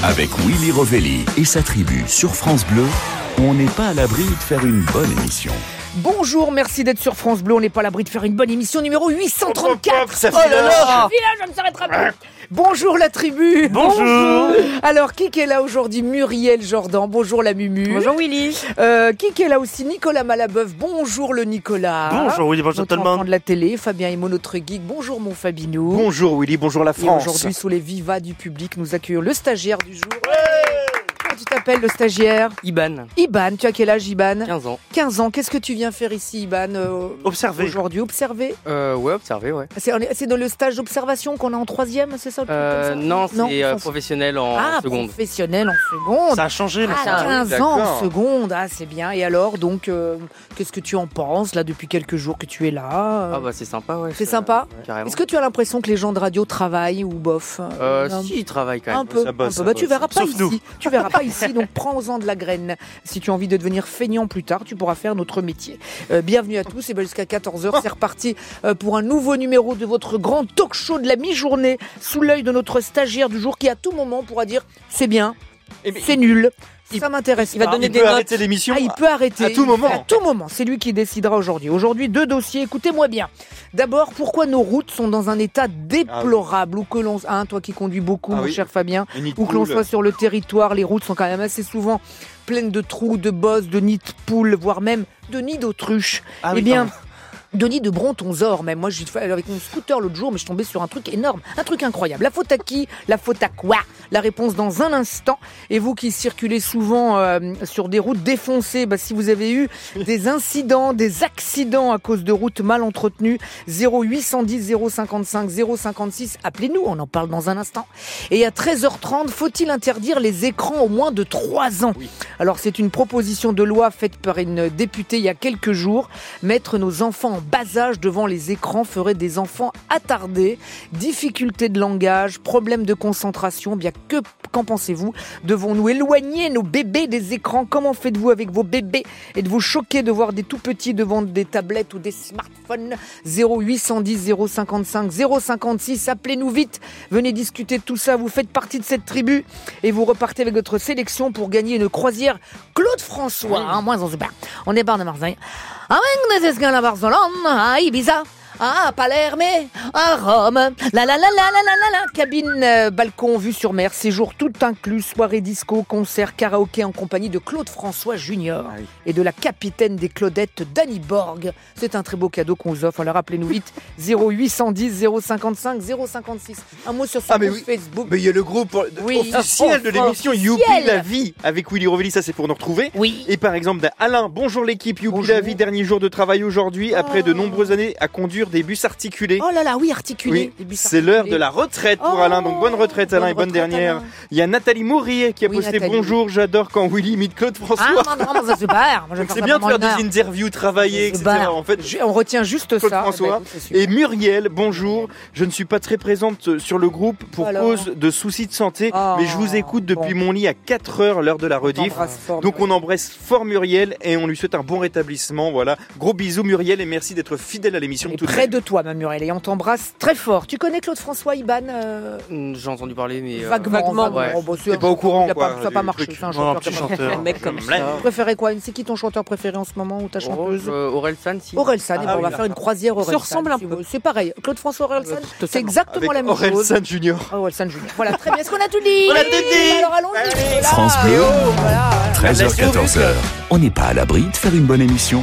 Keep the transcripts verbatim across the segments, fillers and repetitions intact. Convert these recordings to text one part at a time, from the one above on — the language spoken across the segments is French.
Avec Willy Rovelli et sa tribu sur France Bleu, on n'est pas à l'abri de faire une bonne émission. Bonjour, merci d'être sur France Bleu. On n'est pas à l'abri de faire une bonne émission numéro huit cent trente-quatre. Ça Oh là là, village, je ne s'arrêtera pas. Bonjour la tribu. Bonjour. Bonjour. Alors, qui est là aujourd'hui? Muriel Jordan. Bonjour la Mumu. Bonjour Willy. Euh, qui est là aussi? Nicolas Malabeuf. Bonjour le Nicolas. Bonjour Willy, bonjour notre tout le monde. enfant de la télé. Fabien Imo, notre geek. Bonjour mon Fabinou. Bonjour Willy, bonjour la Et France. aujourd'hui, sous les vivas du public, nous accueillons le stagiaire du jour. Comment tu t'appelles le stagiaire? Iban. Iban, tu as quel âge Iban? quinze ans. quinze ans, qu'est-ce que tu viens faire ici Iban euh, Observer. Aujourd'hui, observer. Euh, ouais, observé, ouais. C'est, c'est dans le stage d'observation qu'on a en troisième, c'est ça, le truc Euh, comme ça non, c'est euh, ça- professionnel en Ah, seconde. professionnel en seconde. Ça a changé Ah, maintenant. quinze ans en D'accord. seconde, ah c'est bien. Et alors, donc, euh, qu'est-ce que tu en penses là depuis quelques jours que tu es là euh, Ah bah c'est sympa, ouais. C'est ça- sympa ouais, carrément. Est-ce que tu as l'impression que les gens de radio travaillent ou bof Euh, Un- si, il travaille quand même. Un peu, Ça bosse, un peu. ça Bah, tu bosse. verras pas Sauf ici. nous. Tu verras pas ici, donc prends-en de la graine. Si tu as envie de devenir feignant plus tard, tu pourras faire notre métier. Euh, bienvenue à tous, et ben jusqu'à quatorze heures, c'est reparti euh, pour un nouveau numéro de votre grand talk show de la mi-journée, sous l'œil de notre stagiaire du jour qui à tout moment pourra dire c'est bien, Eh ben, c'est nul, il- ça m'intéresse il va pas. donner Il des peut notes. arrêter l'émission. Ah, il peut arrêter. à tout Il- moment. À tout moment. C'est lui qui décidera aujourd'hui. Aujourd'hui, deux dossiers. Écoutez-moi bien. D'abord, pourquoi nos routes sont dans un état déplorable, ou que l'on, hein, toi qui conduis beaucoup, Ah mon oui. cher Fabien, Un nid de où que l'on poule. soit sur le territoire, les routes sont quand même assez souvent pleines de trous, de bosses, de nids de poules, voire même de nids d'autruches. Ah eh oui, bien, pardon. de nids de brontonsaures même. Moi, j'ai fait avec mon scooter l'autre jour, mais je suis tombée sur un truc énorme, un truc incroyable. La faute à qui? La faute à quoi? La réponse dans un instant. Et vous qui circulez souvent euh, sur des routes défoncées, bah, si vous avez eu des incidents, des accidents à cause de routes mal entretenues, zéro huit cent dix zéro cinquante-cinq zéro cinquante-six, appelez-nous, on en parle dans un instant. Et à treize heures trente, faut-il interdire les écrans au moins de trois ans? Oui. Alors c'est une proposition de loi faite par une députée il y a quelques jours. Mettre nos enfants en bas âge devant les écrans ferait des enfants attardés, difficultés de langage, problèmes de concentration. Bien que, qu'en pensez-vous? Devons-nous éloigner nos bébés des écrans? Comment faites-vous avec vos bébés? Êtes-vous choqués de voir des tout petits devant des tablettes ou des smartphones? Zéro huit cent dix zéro cinquante-cinq zéro cinquante-six, appelez-nous vite, venez discuter de tout ça, vous faites partie de cette tribu et vous repartez avec votre sélection pour gagner une croisière Claude François, hein, moi on se bat. On est barre de Marseille. Avec des escales à Barcelone, à Ibiza, à Palerme, à Rome, la la la la la la la la, cabine, euh, balcon, vue sur mer, séjour tout inclus, soirée disco, concert, karaoké en compagnie de Claude François Junior Ah oui. et de la capitaine des Claudettes, Dany Borg. C'est un très beau cadeau qu'on vous offre, alors rappelez-nous vite, zéro huit cent dix zéro cinquante-cinq zéro cinquante-six. Un mot sur son Ah, mais compte oui. Facebook. Mais il y a le groupe Oui. officiel de l'émission Officiel. Youpi la vie avec Willy Rovelli, ça c'est pour nous retrouver. Oui. Et par exemple, d'un Alain, bonjour l'équipe, Youpi Bonjour. la vie, dernier jour de travail aujourd'hui, après de Oh. nombreuses années à conduire des bus articulés. Oh là là, oui, articulé. Oui, Des bus c'est l'heure articulés. de la retraite pour Oh, Alain, donc bonne retraite Alain bonne et bonne retraite, dernière. Alain. Il y a Nathalie Mourier qui a Oui, posté Nathalie. bonjour, j'adore quand Willy imite Claude François. Ah, non, non, non, c'est super. Moi, je vais Donc faire c'est ça bien de pendant faire une heure. des interviews, travailler, et C'est cetera. super. En fait, Je- on retient juste Claude ça. François. Eh ben, écoute, c'est super. Et Muriel, bonjour. Je ne suis pas très présente sur le groupe pour Alors cause de soucis de santé, Oh, mais je vous écoute depuis bon. mon lit à quatre heures, l'heure de la rediff. T'embrasse fort, Donc on embrasse fort Muriel et on lui souhaite un bon rétablissement. Voilà, gros bisous Muriel et merci d'être fidèle à l'émission Et tout de près même. de toi, ma Muriel, et on t'embrasse très fort. Tu connais Claude François Iban euh, Hmm, J'ai entendu parler, mais. euh, Vaguement, vaguement, vaguement. ouais. Oh, bah, c'est T'es un pas au chanteur, courant, il a quoi, pas- Ça n'a du pas marché. truc. C'est un Non, chanteur un petit qui a pas marché. chanteur. Un mec comme Comme ça. Vous préférez quoi? C'est qui ton chanteur préféré en ce moment ou ta Oh, chanteuse? euh, Aurel San, si. Aurel San, et ben, Ah on va oui. faire une croisière Aurel Se ressemble San, un si peu. vous- C'est pareil. Claude François Aurel San, Euh, c'est totalement. exactement Avec la même Aurel chose. San Junior. Ah, Aurel San Junior. Voilà, très bien. Est-ce qu'on a tout dit? On a tout dit. Alors allons-y. Voilà. France Bleu, Et oh, voilà. treize heures quatorze heures. On n'est pas à l'abri de faire une bonne émission.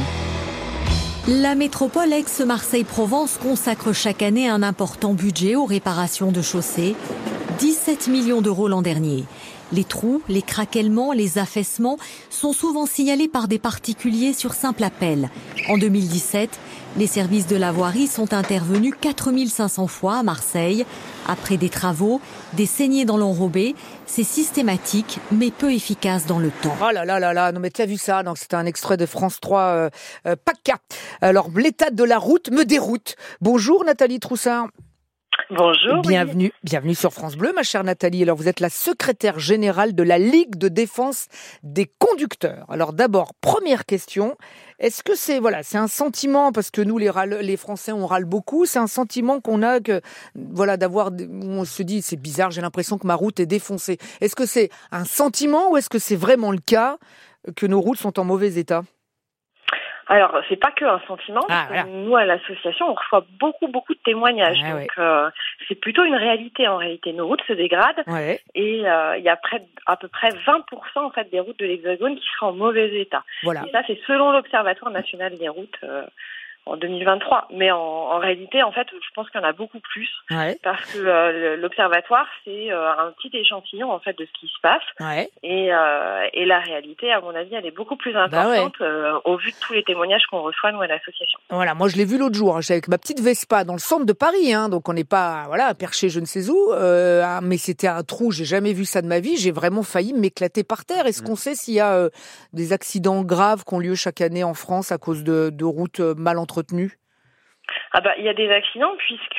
La métropole Aix-Marseille-Provence consacre chaque année un important budget aux réparations de chaussées, dix-sept millions d'euros l'an dernier. Les trous, les craquellements, les affaissements sont souvent signalés par des particuliers sur simple appel. En deux mille dix-sept, les services de la voirie sont intervenus quatre mille cinq cents fois à Marseille. Après des travaux, des saignées dans l'enrobé, c'est systématique mais peu efficace dans le temps. Oh là là là là, non mais tu as vu ça, donc c'était un extrait de France trois euh, euh, PACA. Alors l'état de la route me déroute. Bonjour Nathalie Troussard. Bonjour. Bienvenue, oui. bienvenue sur France Bleu, ma chère Nathalie. Alors, vous êtes la secrétaire générale de la Ligue de défense des conducteurs. Alors, d'abord, première question. Est-ce que c'est, voilà, c'est un sentiment, parce que nous, les, râle, les Français, on râle beaucoup, c'est un sentiment qu'on a que, voilà, d'avoir, on se dit, c'est bizarre, j'ai l'impression que ma route est défoncée. Est-ce que c'est un sentiment ou est-ce que c'est vraiment le cas que nos routes sont en mauvais état ? Alors, c'est pas que un sentiment. Ah, parce que voilà. Nous, à l'association, on reçoit beaucoup, beaucoup de témoignages. Ah, donc, ouais. euh, c'est plutôt une réalité. En réalité, nos routes se dégradent. Ouais. Et il euh, y a près, à peu près vingt pour cent en fait, des routes de l'Hexagone qui seraient en mauvais état. Voilà. Et ça, c'est selon l'Observatoire national des routes euh, en deux mille vingt-trois. Mais en, en réalité, en fait, je pense qu'il y en a beaucoup plus. Ouais. Parce que euh, l'Observatoire, c'est euh, un petit échantillon en fait, de ce qui se passe. Ouais. Et, euh, et la réalité, à mon avis, elle est beaucoup plus importante bah ouais. euh, au vu de tous les témoignages qu'on reçoit, nous, à l'association. Voilà, moi je l'ai vu l'autre jour, hein, j'étais avec ma petite Vespa dans le centre de Paris, hein, donc on n'est pas voilà perché je ne sais où, euh, hein, mais c'était un trou, j'ai jamais vu ça de ma vie, j'ai vraiment failli m'éclater par terre. Est-ce mmh. qu'on sait s'il y a euh, des accidents graves qui ont lieu chaque année en France à cause de, de routes mal entretenues ? Ah bah il y a des accidents puisque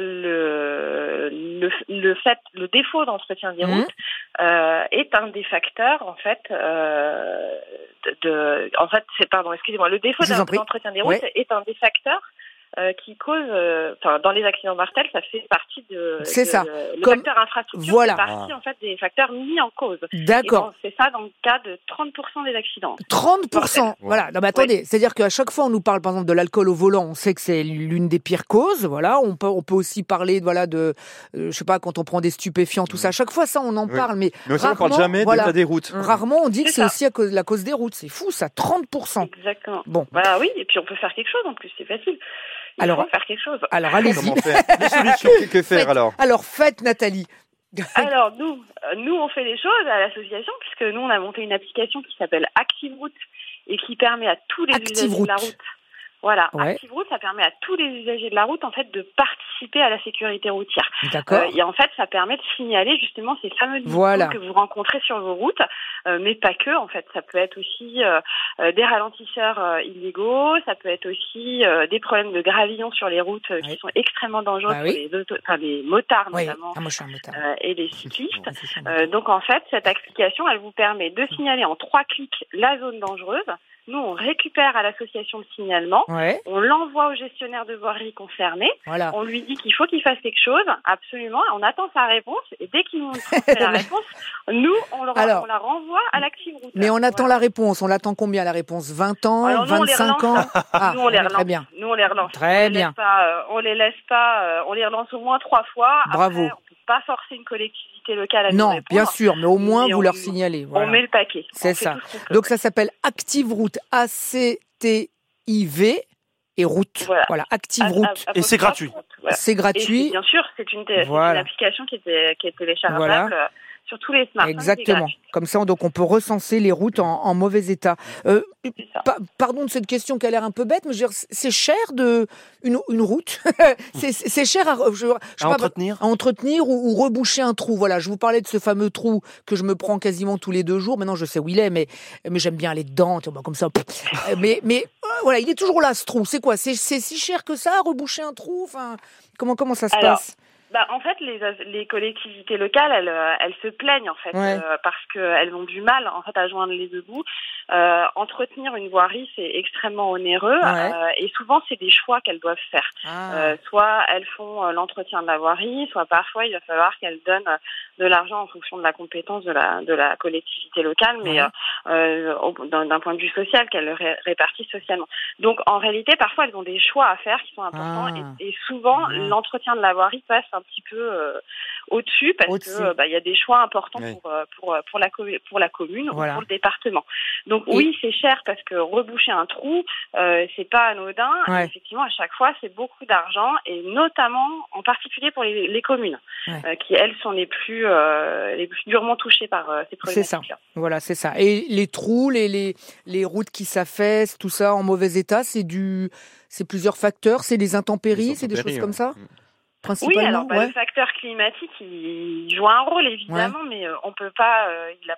le le le fait le défaut d'entretien des mmh. routes euh, est un des facteurs en fait euh, de, de en fait c'est pardon excusez-moi le défaut d'entretien des routes ouais. est un des facteurs Euh, qui cause, enfin, euh, dans les accidents mortels, ça fait partie de. C'est de, ça. Le, le Comme... facteur infrastructure voilà. fait partie en fait des facteurs mis en cause. D'accord. C'est ça dans le cas de trente pour cent des accidents. trente pour cent. Mortels. Voilà. Non, mais attendez, oui. C'est-à-dire qu'à chaque fois on nous parle par exemple de l'alcool au volant, on sait que c'est l'une des pires causes. Voilà. On peut, on peut aussi parler, voilà, de, euh, je sais pas, quand on prend des stupéfiants, tout ça. À chaque fois ça, on en oui. parle, mais, mais rarement, on parle jamais voilà, de l'état des routes. Rarement on dit c'est que c'est ça. Aussi à cause, la cause des routes. C'est fou, ça, trente pour cent. Exactement. Bon. Voilà, oui. Et puis on peut faire quelque chose en plus. C'est facile. Il alors, faut faire quelque chose. Alors allez-y. Comment faire ? Les solutions, que faire faites, alors Alors faites Nathalie. Alors nous, euh, nous on fait des choses à l'association puisque nous on a monté une application qui s'appelle Active Route et qui permet à tous les Active usagers route. de la route. Voilà, ouais. Active Route, ça permet à tous les usagers de la route en fait de participer à la sécurité routière. D'accord. Euh, et en fait, ça permet de signaler justement ces fameux niveaux voilà. que vous rencontrez sur vos routes, euh, mais pas que. En fait, ça peut être aussi euh, euh, des ralentisseurs euh, illégaux, ça peut être aussi euh, des problèmes de gravillon sur les routes euh, qui ouais. sont extrêmement dangereux bah pour oui. les, auto- enfin, les motards oui. notamment ah, moi, je suis un motard. Euh, et les cyclistes. ouais, ça, euh, donc en fait, cette application, elle vous permet de signaler en trois clics la zone dangereuse. Nous, on récupère à l'association le signalement, ouais. on l'envoie au gestionnaire de voirie concerné, voilà. on lui dit qu'il faut qu'il fasse quelque chose, absolument, on attend sa réponse, et dès qu'il nous transmet la réponse, nous, on, le, Alors, on la renvoie à l'Active Route. Mais on attend voilà. la réponse, on l'attend combien la réponse ? vingt ans, Alors, nous, vingt-cinq ans ah, Nous, on les relance. Très bien. Nous, on les relance. Très on les bien. Pas, euh, on les laisse pas, euh, on les relance au moins trois fois. Bravo. Après, on peut pas forcer une collectivité locale à non, nous répondre. bien sûr, mais au moins mais vous on, leur signalez. Voilà. On met le paquet. C'est ça. Donc ça s'appelle Active Route, A C T I V et route. Voilà, voilà. Active Route. À, à, à et c'est gratuit. Route, voilà. C'est gratuit. Et bien sûr, c'est une, t- voilà. c'est une application qui est, qui est téléchargeable. Voilà. Sur tous les smartphones. Exactement. Comme ça, donc on peut recenser les routes en, en mauvais état. Euh, pa- pardon de cette question qui a l'air un peu bête, mais je veux dire, c'est cher de une, une route. c'est, c'est cher à, je, je à pas, entretenir, à entretenir ou, ou reboucher un trou. Voilà, je vous parlais de ce fameux trou que je me prends quasiment tous les deux jours. Maintenant, je sais où il est, mais mais j'aime bien aller dedans, comme ça. mais mais euh, voilà, il est toujours là ce trou. C'est quoi ? C'est c'est si cher que ça, reboucher un trou ? Enfin, comment comment ça se Alors, passe ? Bah, en fait, les, les collectivités locales, elles, elles se plaignent en fait ouais. euh, parce qu'elles ont du mal en fait à joindre les deux bouts. Euh, entretenir une voirie, c'est extrêmement onéreux ouais. euh, et souvent c'est des choix qu'elles doivent faire. Ah. Euh, soit elles font euh, l'entretien de la voirie, soit parfois il va falloir qu'elles donnent euh, de l'argent en fonction de la compétence de la de la collectivité locale, mais ouais. euh, euh, d'un, d'un point de vue social, qu'elles le ré- répartissent socialement. Donc en réalité, parfois elles ont des choix à faire qui sont importants ah. et, et souvent ouais. l'entretien de la voirie passe un petit peu euh, au-dessus parce au-dessus. que bah il y a des choix importants oui. pour pour pour la pour la commune voilà. ou pour le département. Donc et... oui, c'est cher parce que reboucher un trou, euh, c'est pas anodin. Ouais. Et effectivement, à chaque fois, c'est beaucoup d'argent et notamment, en particulier pour les, les communes ouais. euh, qui elles sont les plus euh, les plus durement touchées par euh, ces problématiques-là. C'est ça. Voilà, c'est ça. Et les trous, les les les routes qui s'affaissent, tout ça en mauvais état, c'est du c'est plusieurs facteurs, c'est des intempéries, des c'est des choses ouais. comme ça. Oui, alors bah, ouais. le facteur climatique, il joue un rôle évidemment, ouais. mais euh, on peut pas. Euh, il a,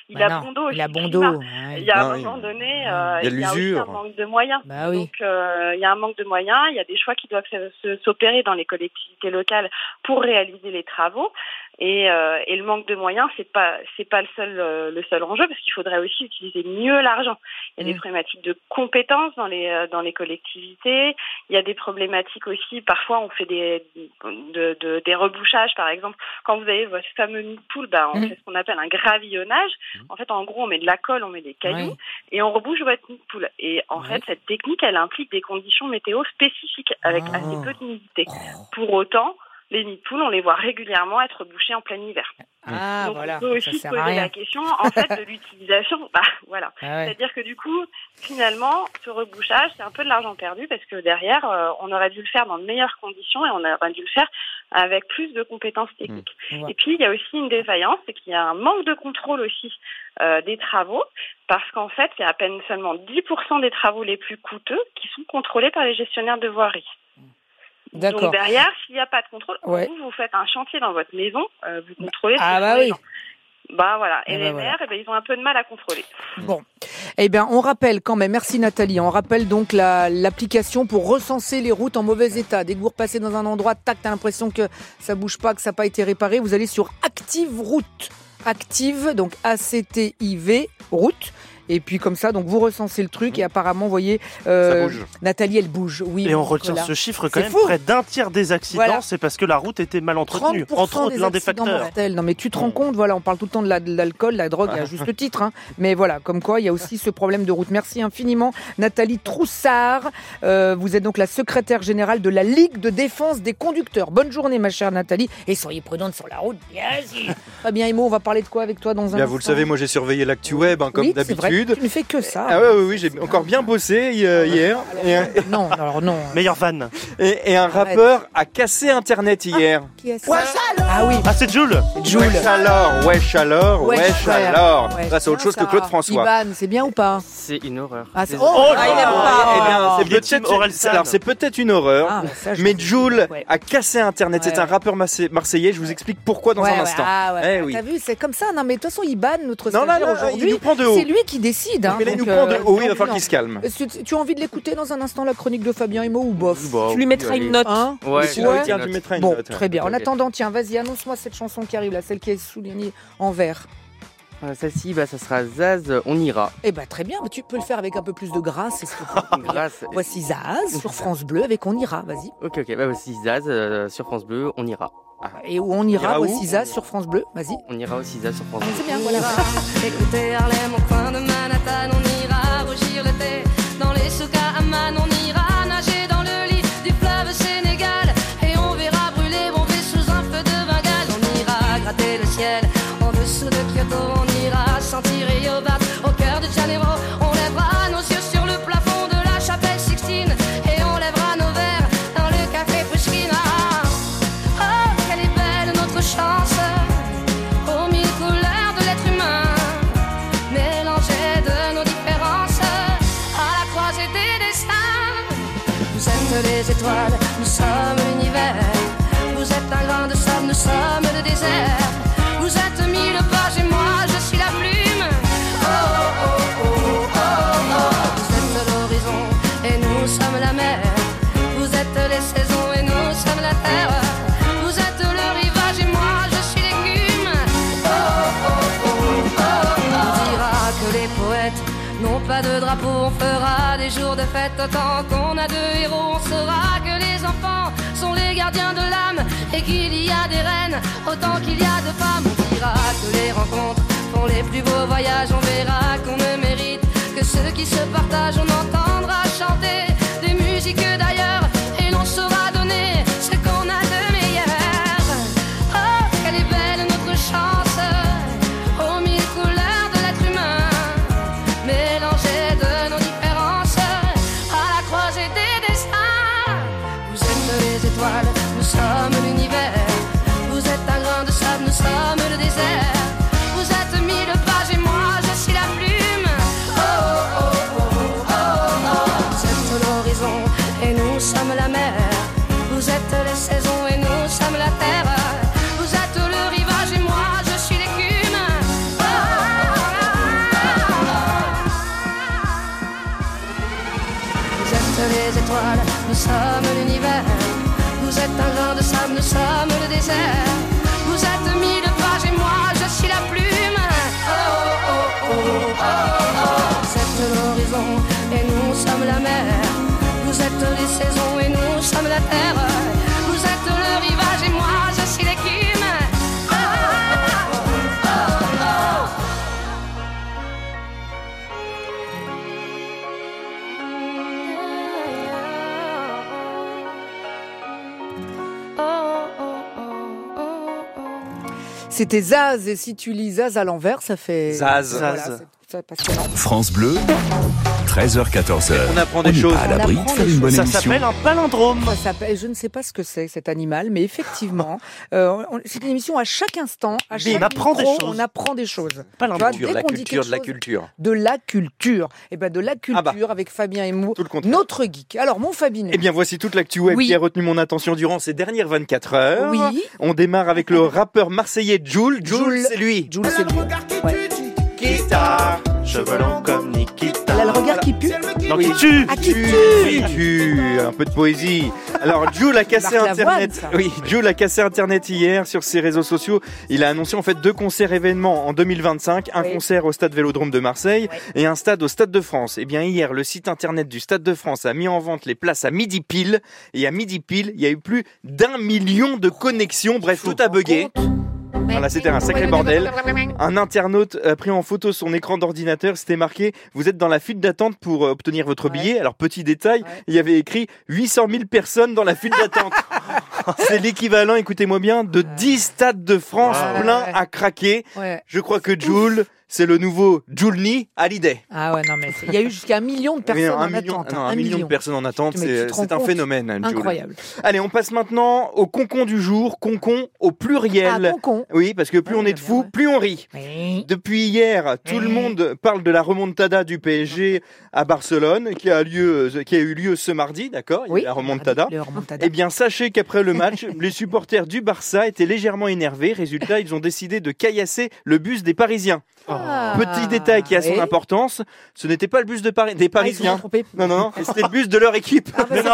il bah a non, bon dos. Il a bon dos. Ouais. Il y a Non, un il... moment donné, euh, il y a il y a aussi un manque de moyens. Bah oui. Donc, euh, il y a un manque de moyens. Il y a des choix qui doivent se, se, s'opérer dans les collectivités locales pour réaliser les travaux. Et, euh, et le manque de moyens, c'est pas c'est pas le seul euh, le seul enjeu, parce qu'il faudrait aussi utiliser mieux l'argent. Il y a mmh. des problématiques de compétences dans les euh, dans les collectivités. Il y a des problématiques aussi. Parfois, on fait des de, de des rebouchages, par exemple. Quand vous avez votre fameux nid de poule, bah, on mmh. fait ce qu'on appelle un gravillonnage. Mmh. En fait, en gros, on met de la colle, on met des cailloux oui. et on rebouche votre nid de poule. Et en oui. fait, cette technique, elle implique des conditions météo spécifiques avec oh. assez peu d'humidité. Oh. Pour autant, les nids de poules, on les voit régulièrement être bouchés en plein hiver. Ah, Donc, voilà. on peut aussi se poser la question, en fait, de l'utilisation. Bah, voilà. Ah ouais. C'est-à-dire que du coup, finalement, ce rebouchage, c'est un peu de l'argent perdu, parce que derrière, euh, on aurait dû le faire dans de meilleures conditions et on aurait dû le faire avec plus de compétences techniques. Mmh. Ouais. Et puis, il y a aussi une défaillance, c'est qu'il y a un manque de contrôle aussi euh, des travaux, parce qu'en fait, il y a à peine seulement dix pour cent des travaux les plus coûteux qui sont contrôlés par les gestionnaires de voirie. D'accord. Donc derrière, s'il n'y a pas de contrôle, ouais. vous, vous faites un chantier dans votre maison, euh, vous contrôlez. Ah bah oui. Gens. Bah voilà. Et ah les bah maires, voilà. eh ben, ils ont un peu de mal à contrôler. Bon. Eh bien, on rappelle quand même, merci Nathalie, on rappelle donc la, l'application pour recenser les routes en mauvais état. Dès que vous repassez dans un endroit, tac, t'as l'impression que ça bouge pas, que ça n'a pas été réparé, vous allez sur Active Route. Active, donc A C T I V, route. Et puis comme ça, donc vous recensez le truc et apparemment, vous voyez, euh, Nathalie, elle bouge. Oui. Et on retient ce chiffre quand c'est même, fou. Près d'un tiers des accidents, voilà. c'est parce que la route était mal entretenue. Entre autres, l'un des facteurs. Mortels. Non mais tu te rends compte, voilà, on parle tout le temps de, la, de l'alcool, la drogue, à juste titre. Hein. Mais voilà, comme quoi, il y a aussi ce problème de route. Merci infiniment, Nathalie Troussard. Euh, vous êtes donc la secrétaire générale de la Ligue de défense des conducteurs. Bonne journée, ma chère Nathalie. Et soyez prudente sur la route, bien sûr. Fabien Imo, on va parler de quoi avec toi dans un bien, instant. Vous le savez, moi j'ai surveillé l'actu web, hein, comme oui, d'habitude. C'est vrai, tu ne fais que ça. Ah oui, oui, oui, j'ai encore bien bossé euh, hier. Alors, et, non, alors non. Meilleur van. Et, et un Arrête. rappeur a cassé Internet hier. Ah, qui est ça? Wesh alors. Ah oui. Ah, c'est Jules. Jules. Wesh alors, wesh alors, wesh, wesh alors. Ouais, ça, c'est autre chose ça. que Claude François. Iban, c'est bien ou pas? C'est une horreur. Ah, c'est... Oh, oh, ah, il aime pas. Eh bien, c'est peut-être, alors, c'est peut-être une horreur, ah, ça, mais Jules ouais. a cassé Internet. Ouais, c'est un ouais. rappeur marseillais. Je vous explique pourquoi dans ouais, un ouais. instant. Ah, ouais. Eh oui. T'as vu, c'est comme ça. Non, mais de toute façon, Iban, notre non, stagiaire non, non, aujourd'hui, il nous prend de haut. c'est lui qui décide. Hein, mais là, il donc, nous prend de euh, haut. Il va falloir non. qu'il se calme. Tu, tu as envie de l'écouter dans un instant, la chronique de Fabien Emo ou bof? Bah, tu lui mettras une note. Hein ouais, ouais. ouais. Tiens, tu mettras une bon, note. Très bien. En okay. attendant, tiens, vas-y, annonce-moi cette chanson qui arrive là, celle qui est soulignée en vert. Euh, celle-ci, bah, ça sera Zaz, On ira. Eh ben très bien, tu peux le faire avec un peu plus de grâce. Est-ce que grâce. Voici Zaz sur France Bleu avec On ira, vas-y. Ok, ok, bah, voici Zaz euh, sur France Bleu, On ira. Ah. Et où On ira, on ira voici Zaz sur France Bleu, vas-y. On ira aussi Zaz sur France Bleu. C'est bien, voilà. Écoutez Harlem au coin de Manhattan, on ira rougir le thé dans les souks à Amman, on ira nager dans le lit du fleuve Sénégal et on verra brûler Bombay sous un feu de Bengale. On ira gratter le ciel en dessous de Kyoto, on ira sentir Rio Bat au cœur de Janeiro. On lèvera nos yeux sur le plafond de la chapelle Sixtine et on lèvera nos verres dans le café Pushkin. Oh, quelle est belle notre chance aux mille couleurs de l'être humain, mélangées de nos différences à la croisée des destins. Vous êtes les étoiles, nous sommes l'univers. Vous êtes un grain de sable, nous sommes le désert. Vous êtes mille pages et moi je suis la plume. Oh oh oh oh oh oh. Vous êtes l'horizon et nous sommes la mer. Vous êtes les saisons et nous sommes la terre. Vous êtes le rivage et moi je suis l'écume. Oh oh oh oh oh. On dira que les poètes n'ont pas de drapeau, on fera des jours de fête autant qu'on a de héros. On saura que les enfants sont les gardiens de l'âme et qu'il y a des reines autant qu'il y a de femmes. On dira que les rencontres font les plus beaux voyages. On verra qu'on ne mérite que ceux qui se partagent. On entendra chanter des musiques d'ailleurs et l'on saura donner ce qu'on a de meilleur. Oh, quelle est belle notre chance aux mille couleurs de l'être humain, mélangées de nos différences à la croisée des destins. Vous êtes les étoiles, nous sommes l'univers. Vous êtes un grain de sable, nous sommes le désert. Vous êtes mille pages et moi je suis la plume. Oh oh oh oh oh. étoiles, nous sommes l'univers. Vous êtes un grain de sable, nous sommes le désert. Vous êtes mille pages et moi je suis la plume. Oh oh oh oh oh oh. Vous êtes l'horizon et nous sommes la mer. Vous êtes les saisons et nous sommes la terre. Vous êtes le rivage et moi je suis l'écume. Oh oh oh oh. C'était Zaz, et si tu lis Zaz à l'envers, ça fait... Zaz. Voilà, Zaz. c'est, c'est passionnant. France Bleu, treize heures quatorze heures. On apprend des On n'est choses. pas à l'abri de faire une bonne Ça émission. s'appelle un palindrome. Ça s'appelle, je ne sais pas ce que c'est cet animal, mais effectivement, euh, on- c'est une émission à chaque instant, à chaque on apprend des micro, choses. on apprend des choses. Palindrome. Tu vois, dès La qu'on dit culture quelque de la chose- culture. De la culture. Et ben de la culture Ah bah. avec Fabien Emo, Tout le contraire. notre geek. Alors mon Fabien. Eh bien, voici toute l'actu web Oui. qui a retenu mon attention durant ces dernières vingt-quatre heures. Oui. On démarre avec le rappeur marseillais Jul. Jul, Jul. c'est lui. Jules, c'est lui. Ouais. Guitare. Cheveux longs comme Nikita. Elle a le regard qui pue. Non, qui tue. Ah, qui Tu, tue. tu, un peu de poésie. Alors, Jul a cassé Marc Internet. Lavoine, ça. Oui, Jul a cassé Internet hier sur ses réseaux sociaux. Il a annoncé en fait deux concerts événements en deux mille vingt-cinq, un Oui. concert au Stade Vélodrome de Marseille et un stade au Stade de France. Eh bien, hier, le site Internet du Stade de France a mis en vente les places à midi pile. Et à midi pile, il y a eu plus d'un million de connexions. Bref, tout a bugué. Voilà, c'était un sacré bordel. Un internaute a pris en photo son écran d'ordinateur, c'était marqué « Vous êtes dans la file d'attente pour euh, obtenir votre Ouais. billet ». Alors, petit détail, Ouais. il y avait écrit huit cent mille personnes dans la file d'attente. C'est l'équivalent, écoutez-moi bien, de dix stades de France Ouais. pleins Ouais. à craquer. Ouais. Je crois que Jul, c'est le nouveau Julny Hallyday. Ah ouais, non mais c'est- il y a eu jusqu'à un million de personnes Oui, un en million, attente. non, hein, un million de personnes en attente, Mais tu c'est te rends c'est un compte phénomène, hein, Jul. Incroyable. Allez, on passe maintenant au concon du jour, concon au pluriel. Ah, concon. Oui, parce que plus Ouais, on est de bien, fous, ouais. plus on rit. Oui. Depuis hier, tout le Oui. monde parle de la remontada du P S G à Barcelone, qui a lieu, qui a eu lieu ce mardi, d'accord? Il y a Oui. eu la remontada. Le remontada. Eh bien, sachez qu'après le match, les supporters du Barça étaient légèrement énervés. Résultat, ils ont décidé de caillasser le bus des Parisiens. Ah. Petit détail qui a son Oui. importance, ce n'était pas le bus de Paris, des Ah, ils se sont Parisiens. trompés. Non, non, non, c'était le bus de leur équipe. Ah, bah,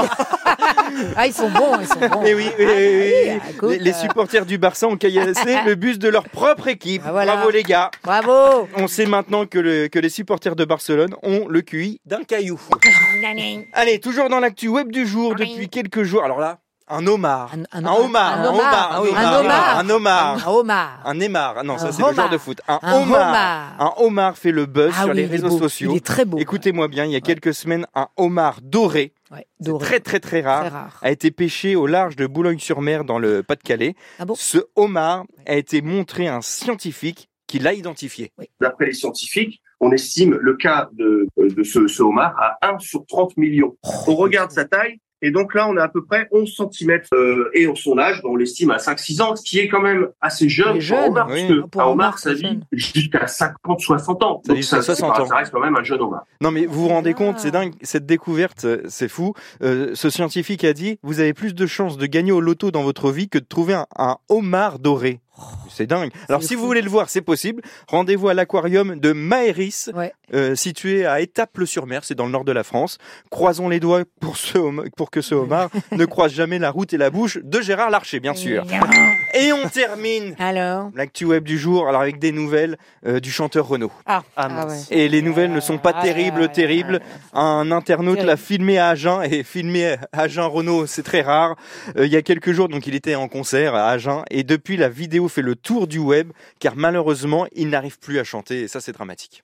Ah, ils sont bons, ils sont bons. Eh oui, oui, oui, Ah, oui, oui, oui. écoute, Les, les euh, supporters du Barça ont caillassé le bus de leur propre équipe. Ah, voilà. Bravo les gars. Bravo. On sait maintenant que, le- que les supporters de Barcelone ont le Q I d'un caillou. Allez, toujours dans l'actu web du jour depuis quelques jours. Alors là, un homard. Un- un- Un homard. un Un homard. homard. Un homard. Un homard. Un homard. Un aimar. Ah non, ça Un c'est le genre homard. de foot. Un, Un homard. homard. Un homard fait le buzz Ah sur oui, les il est réseaux beau. sociaux. Il est très beau. Écoutez-moi bien, il y a quelques semaines, un homard doré, Ouais, c'est doré. très très très rare, Très rare. a été pêché au large de Boulogne-sur-Mer dans le Pas-de-Calais. Ah bon? Ce homard a été montré à un scientifique qui l'a identifié. D'après les scientifiques, on estime le cas de, de ce, ce homard à un sur trente millions. On regarde sa taille, et donc là, on a à peu près onze centimètres. Euh, et son âge, on l'estime à cinq six ans, ce qui est quand même assez jeune Il est pour un jeune. homard, Oui. parce Pour qu'un un homard, homard, ça c'est vit jeune. jusqu'à cinquante soixante ans. Ça Donc vit jusqu'à soixante ça, ans. ça reste quand même un jeune homard. Non mais vous vous rendez Ah. compte, c'est dingue, cette découverte, euh, c'est fou. Euh, ce scientifique a dit, vous avez plus de chances de gagner au loto dans votre vie que de trouver un, un homard doré. C'est dingue. Alors si fou. vous voulez le voir, c'est possible. Rendez-vous à l'aquarium de Maëris, Ouais. euh, situé à Étaples-sur-Mer, c'est dans le nord de la France. Croisons les doigts pour, ce hom- pour que ce homard ne croise jamais la route et la bouche de Gérard Larcher, bien sûr. Et on termine Alors. l'actu web du jour, alors avec des nouvelles euh, du chanteur Renaud. Ah. Ah, Ah mince. ouais. Et les nouvelles ne sont pas Ah, terribles, ah, terribles. ah, Un internaute Terrible. l'a filmé à Agen, et filmé à Agen Renaud, c'est très rare. Euh, il y a quelques jours, donc il était en concert à Agen, et depuis la vidéo fait le tour du web, car malheureusement, il n'arrive plus à chanter, et ça c'est dramatique.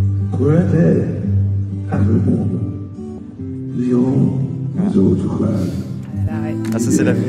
Ah ça c'est la...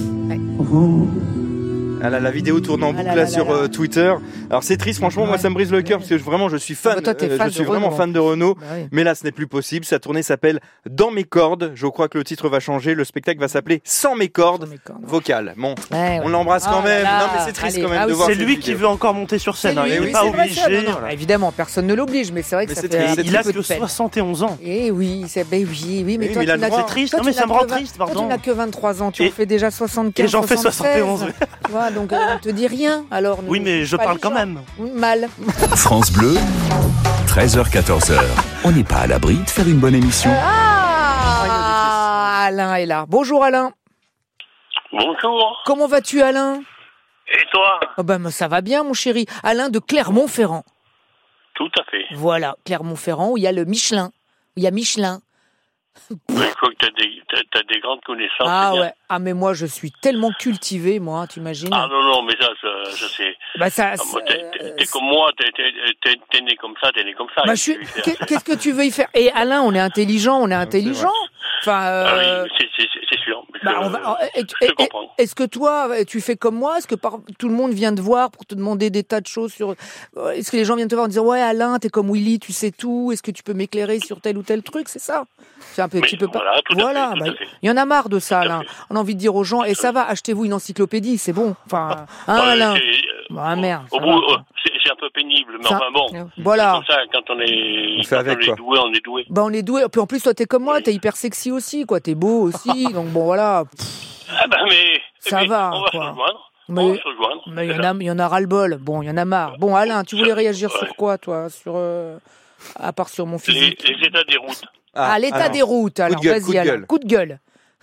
Ah là, la vidéo tourne en Ah là boucle là là, là sur là. euh, Twitter. Alors c'est triste, franchement, moi Ouais. ça me brise le cœur parce que je- vraiment je suis fan, Ah bah toi, t'es euh, fan je suis de vraiment Renaud. fan de Renaud. Bah oui. Mais là, ce n'est plus possible. Sa tournée s'appelle Dans mes cordes. Je crois que le titre va changer. Le spectacle va s'appeler Sans mes cordes Sans mes cordes. vocales. Bon, Ouais, ouais. on l'embrasse quand Oh là même. là. Non, mais c'est triste Allez. quand même Ah de oui, voir C'est cette lui qui vidéo. veut encore monter sur scène. hein. lui, Il oui, n'est pas c'est vrai, ça, obligé. non, non. voilà. Évidemment, personne ne l'oblige, mais c'est vrai que Mais ça c'est fait triste, un c'est petit Il a peu que de peine. soixante et onze ans. Eh oui, c'est ben oui, oui, mais Oui, toi mais il a tu le n'as droit. que- C'est triste. toi, Non, tu mais ça n'as me rend que vingt- triste, toi, tu pardon. n'as que vingt-trois ans, tu en Et- fais déjà soixante-quinze, et j'en fais soixante-seize. soixante et onze. Tu vois, donc euh, on te dit rien. Alors. ne Oui, mais juge je pas parle les quand gens. même. Oui, mal. France Bleu, treize heures quatorze heures. On n'est pas à l'abri de faire une bonne émission. Ah Alain est là. Bonjour Alain. Bonjour. Comment vas-tu Alain? Et toi? Oh ben, ça va bien mon chéri. Alain de Clermont-Ferrand. Tout à fait. Voilà, Clermont-Ferrand où il y a le Michelin. Où il y a Michelin. Oui, je crois que tu as des, t'as, t'as des grandes connaissances. Ah ouais, ah mais moi je suis tellement cultivé, moi, t'imagines? Ah non, non, mais ça, ça, ça c'est... Bah ça, ah, moi, t'es, t'es, t'es comme moi, t'es, t'es, t'es, t'es né comme ça, t'es né comme ça. Bah, je suis... Qu'est-ce que tu veux y faire? Et Alain, on est intelligent, on est intelligent. Enfin, euh... ah oui, c'est, c'est, c'est sûr. Bah, je, on va... et, je et, comprends. Est-ce que toi, tu fais comme moi? Est-ce que par... tout le monde vient te voir pour te demander des tas de choses sur... Est-ce que les gens viennent te voir en disant ouais Alain, t'es comme Willy, tu sais tout. Est-ce que tu peux m'éclairer sur tel ou tel truc? C'est ça? C'est un peu, tu peux pas. Voilà, tout voilà, à fait, bah, tout à fait. il y en a marre de ça, Alain. On a envie de dire aux gens, et ça va, achetez-vous une encyclopédie, c'est bon. Enfin, hein, Ouais, Alain. c'est- Bah merde. Au ça bout, va. euh, c'est, c'est un peu pénible, mais Ça- enfin bon. Voilà. C'est comme ça, quand on est, On fait quand avec, on est quoi. doué, on est doué. Bah on est doué. Puis en plus toi t'es comme moi, t'es hyper sexy aussi, quoi. T'es beau aussi, donc bon voilà. Ah ben mais... Ça mais va, on va quoi. se rejoindre. Mais- On va se rejoindre. Mais il y c'est en ça. a, il y en a ras le bol. Bon, il y en a marre. Bon Alain, tu voulais réagir sur Ouais. quoi toi, sur euh, à part sur mon Les, physique. les états des routes. Ah, l'état alors. des routes. Alors Coup de gueule, vas-y coup de Alain, gueule. coup de gueule.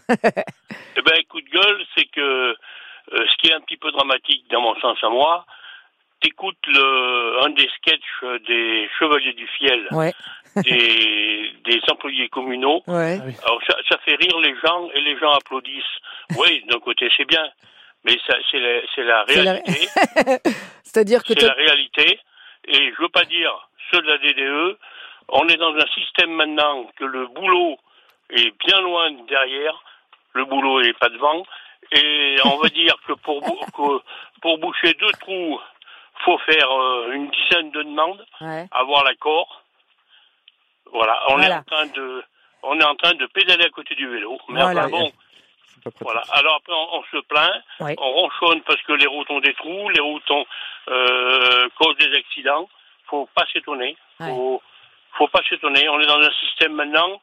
Eh ben, coup de gueule, c'est que euh, ce qui est un petit peu dramatique dans mon sens à moi, t'écoutes le, un des sketchs des Chevaliers du Fiel, Ouais. des, des employés communaux. Ouais. Alors ça, ça fait rire les gens et les gens applaudissent. Oui, d'un côté c'est bien, mais ça, c'est, la, c'est la C'est la- réalité. C'est-à-dire que C'est toi- la réalité. Et je veux pas dire ceux de la D D E. On est dans un système maintenant que le boulot est bien loin derrière. Le boulot est pas devant. Et on va dire que pour, bou- que pour boucher deux trous, faut faire euh, une dizaine de demandes, Ouais. avoir l'accord. Voilà. On Voilà. est en train de, on est en train de pédaler à côté du vélo. Mais Voilà. enfin bon. Voilà. Alors après, on, on se plaint, Ouais. on ronchonne parce que les routes ont des trous, les routes ont, euh, causent des accidents. Faut pas s'étonner. Faut, faut pas s'étonner. On est dans un système maintenant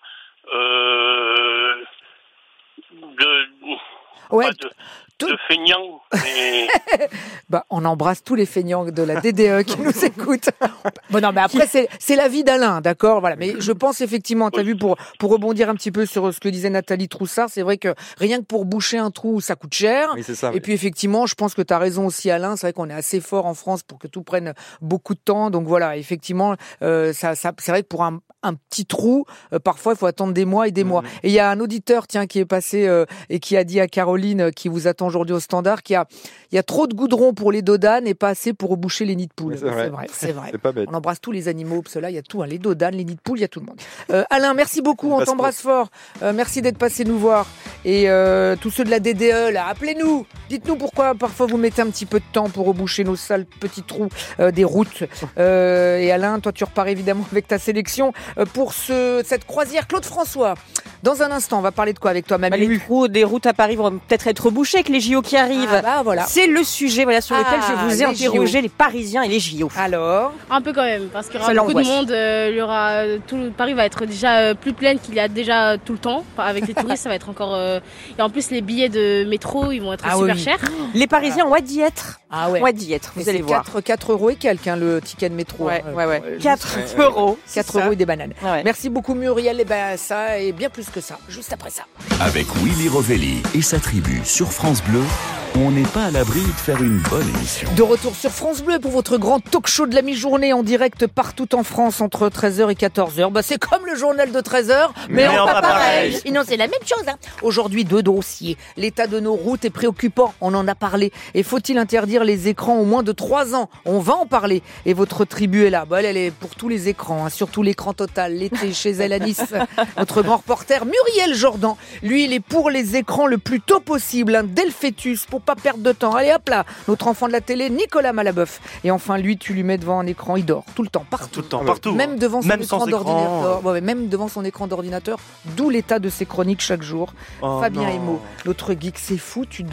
euh, de, Ouais, pas de, de feignants. Mais Bah, on embrasse tous les feignants de la D D E qui nous écoutent. Bon, non, mais après, c'est, c'est la vie d'Alain, d'accord? Voilà. Mais je pense effectivement, t'as vu, pour, pour rebondir un petit peu sur ce que disait Nathalie Troussard, c'est vrai que rien que pour boucher un trou, ça coûte cher. Oui, c'est ça, Et oui. puis, effectivement, je pense que t'as raison aussi, Alain. C'est vrai qu'on est assez fort en France pour que tout prenne beaucoup de temps. Donc voilà, effectivement, euh, ça, ça, c'est vrai que pour un, un petit trou, euh, parfois, il faut attendre des mois et des mois. Et il y a un auditeur, tiens, qui est passé euh, et qui a dit à Caroline, euh, qui vous attend aujourd'hui au standard, qu'il y a, il y a trop de goudron pour les dodanes et pas assez pour reboucher les nids de poules. C'est vrai. C'est vrai, c'est vrai. C'est pas bête. On embrasse tous les animaux, parce que là, il y a tout, hein, les dodanes, les nids de poules, il y a tout le monde. Euh, Alain, merci beaucoup, on Passe t'embrasse fort. Euh, merci d'être passé nous voir. Et euh, tous ceux de la D D E, là, appelez-nous. Dites-nous pourquoi parfois vous mettez un petit peu de temps pour reboucher nos sales petits trous euh, des routes. Euh, et Alain, toi, tu repars évidemment avec ta sélection euh, pour ce, cette croisière Claude François. Dans un instant, on va parler de quoi avec toi, Bah, Mamie? les trous des routes à Paris vont peut-être être bouchés avec les J O qui arrivent. Ah, bah, voilà. C'est le sujet voilà, sur lequel Ah, je vous ai les J O. interrogé, les Parisiens et les J O. Alors Un peu quand même, parce qu'il y aura Ça beaucoup de l'angoisse. monde. euh, il y aura euh, tout le- Paris va être déjà euh, plus plein qu'il y a déjà euh, tout le temps. Enfin, avec les touristes, ça va être encore. euh, Et en plus, les billets de métro, ils vont être Ah super oui. chers. Les Parisiens ont hâte d'y être. Ah ouais. Ont hâte d'y être, Mais vous allez c'est voir. quatre, quatre euros et quelques, hein, le ticket de métro. Ouais, hein. ouais, ouais. Euh, quatre juste- euros. quatre c'est ça. euros et des bananes. Ouais. Merci beaucoup Muriel, et ben ça et bien plus que ça, juste après ça. Avec Willy Rovelli et sa tribu sur France Bleu, on n'est pas à l'abri de faire une bonne émission. De retour sur France Bleu pour votre grand talk show de la mi-journée en direct partout en France entre treize heures et quatorze heures. Bah, c'est comme le journal de treize heures, mais, Mais en en pas pas pareil. pareil. Sinon, c'est la même chose. Hein. Aujourd'hui, deux dossiers. L'état de nos routes est préoccupant, on en a parlé. Et faut-il interdire les écrans au moins de trois ans? On va en parler. Et votre tribu est là. Bah, elle, elle est pour tous les écrans, hein, surtout l'écran total. L'été chez elle à Nice. Notre grand reporter Muriel Jordan, lui, il est pour les écrans le plus tôt possible. Un dès le fœtus, pour pas perdre de temps. Allez hop là, notre enfant de la télé, Nicolas Malaboeuf. Et enfin, lui, tu lui mets devant un écran, il dort tout le temps, partout. Tout le temps, partout. Même devant son Même écran sans écran. d'ordinateur. Ouais, ouais, même devant son écran d'ordinateur. D'où l'état de ses chroniques chaque jour. Oh Fabien non. Emo, notre geek, c'est fou, tu dors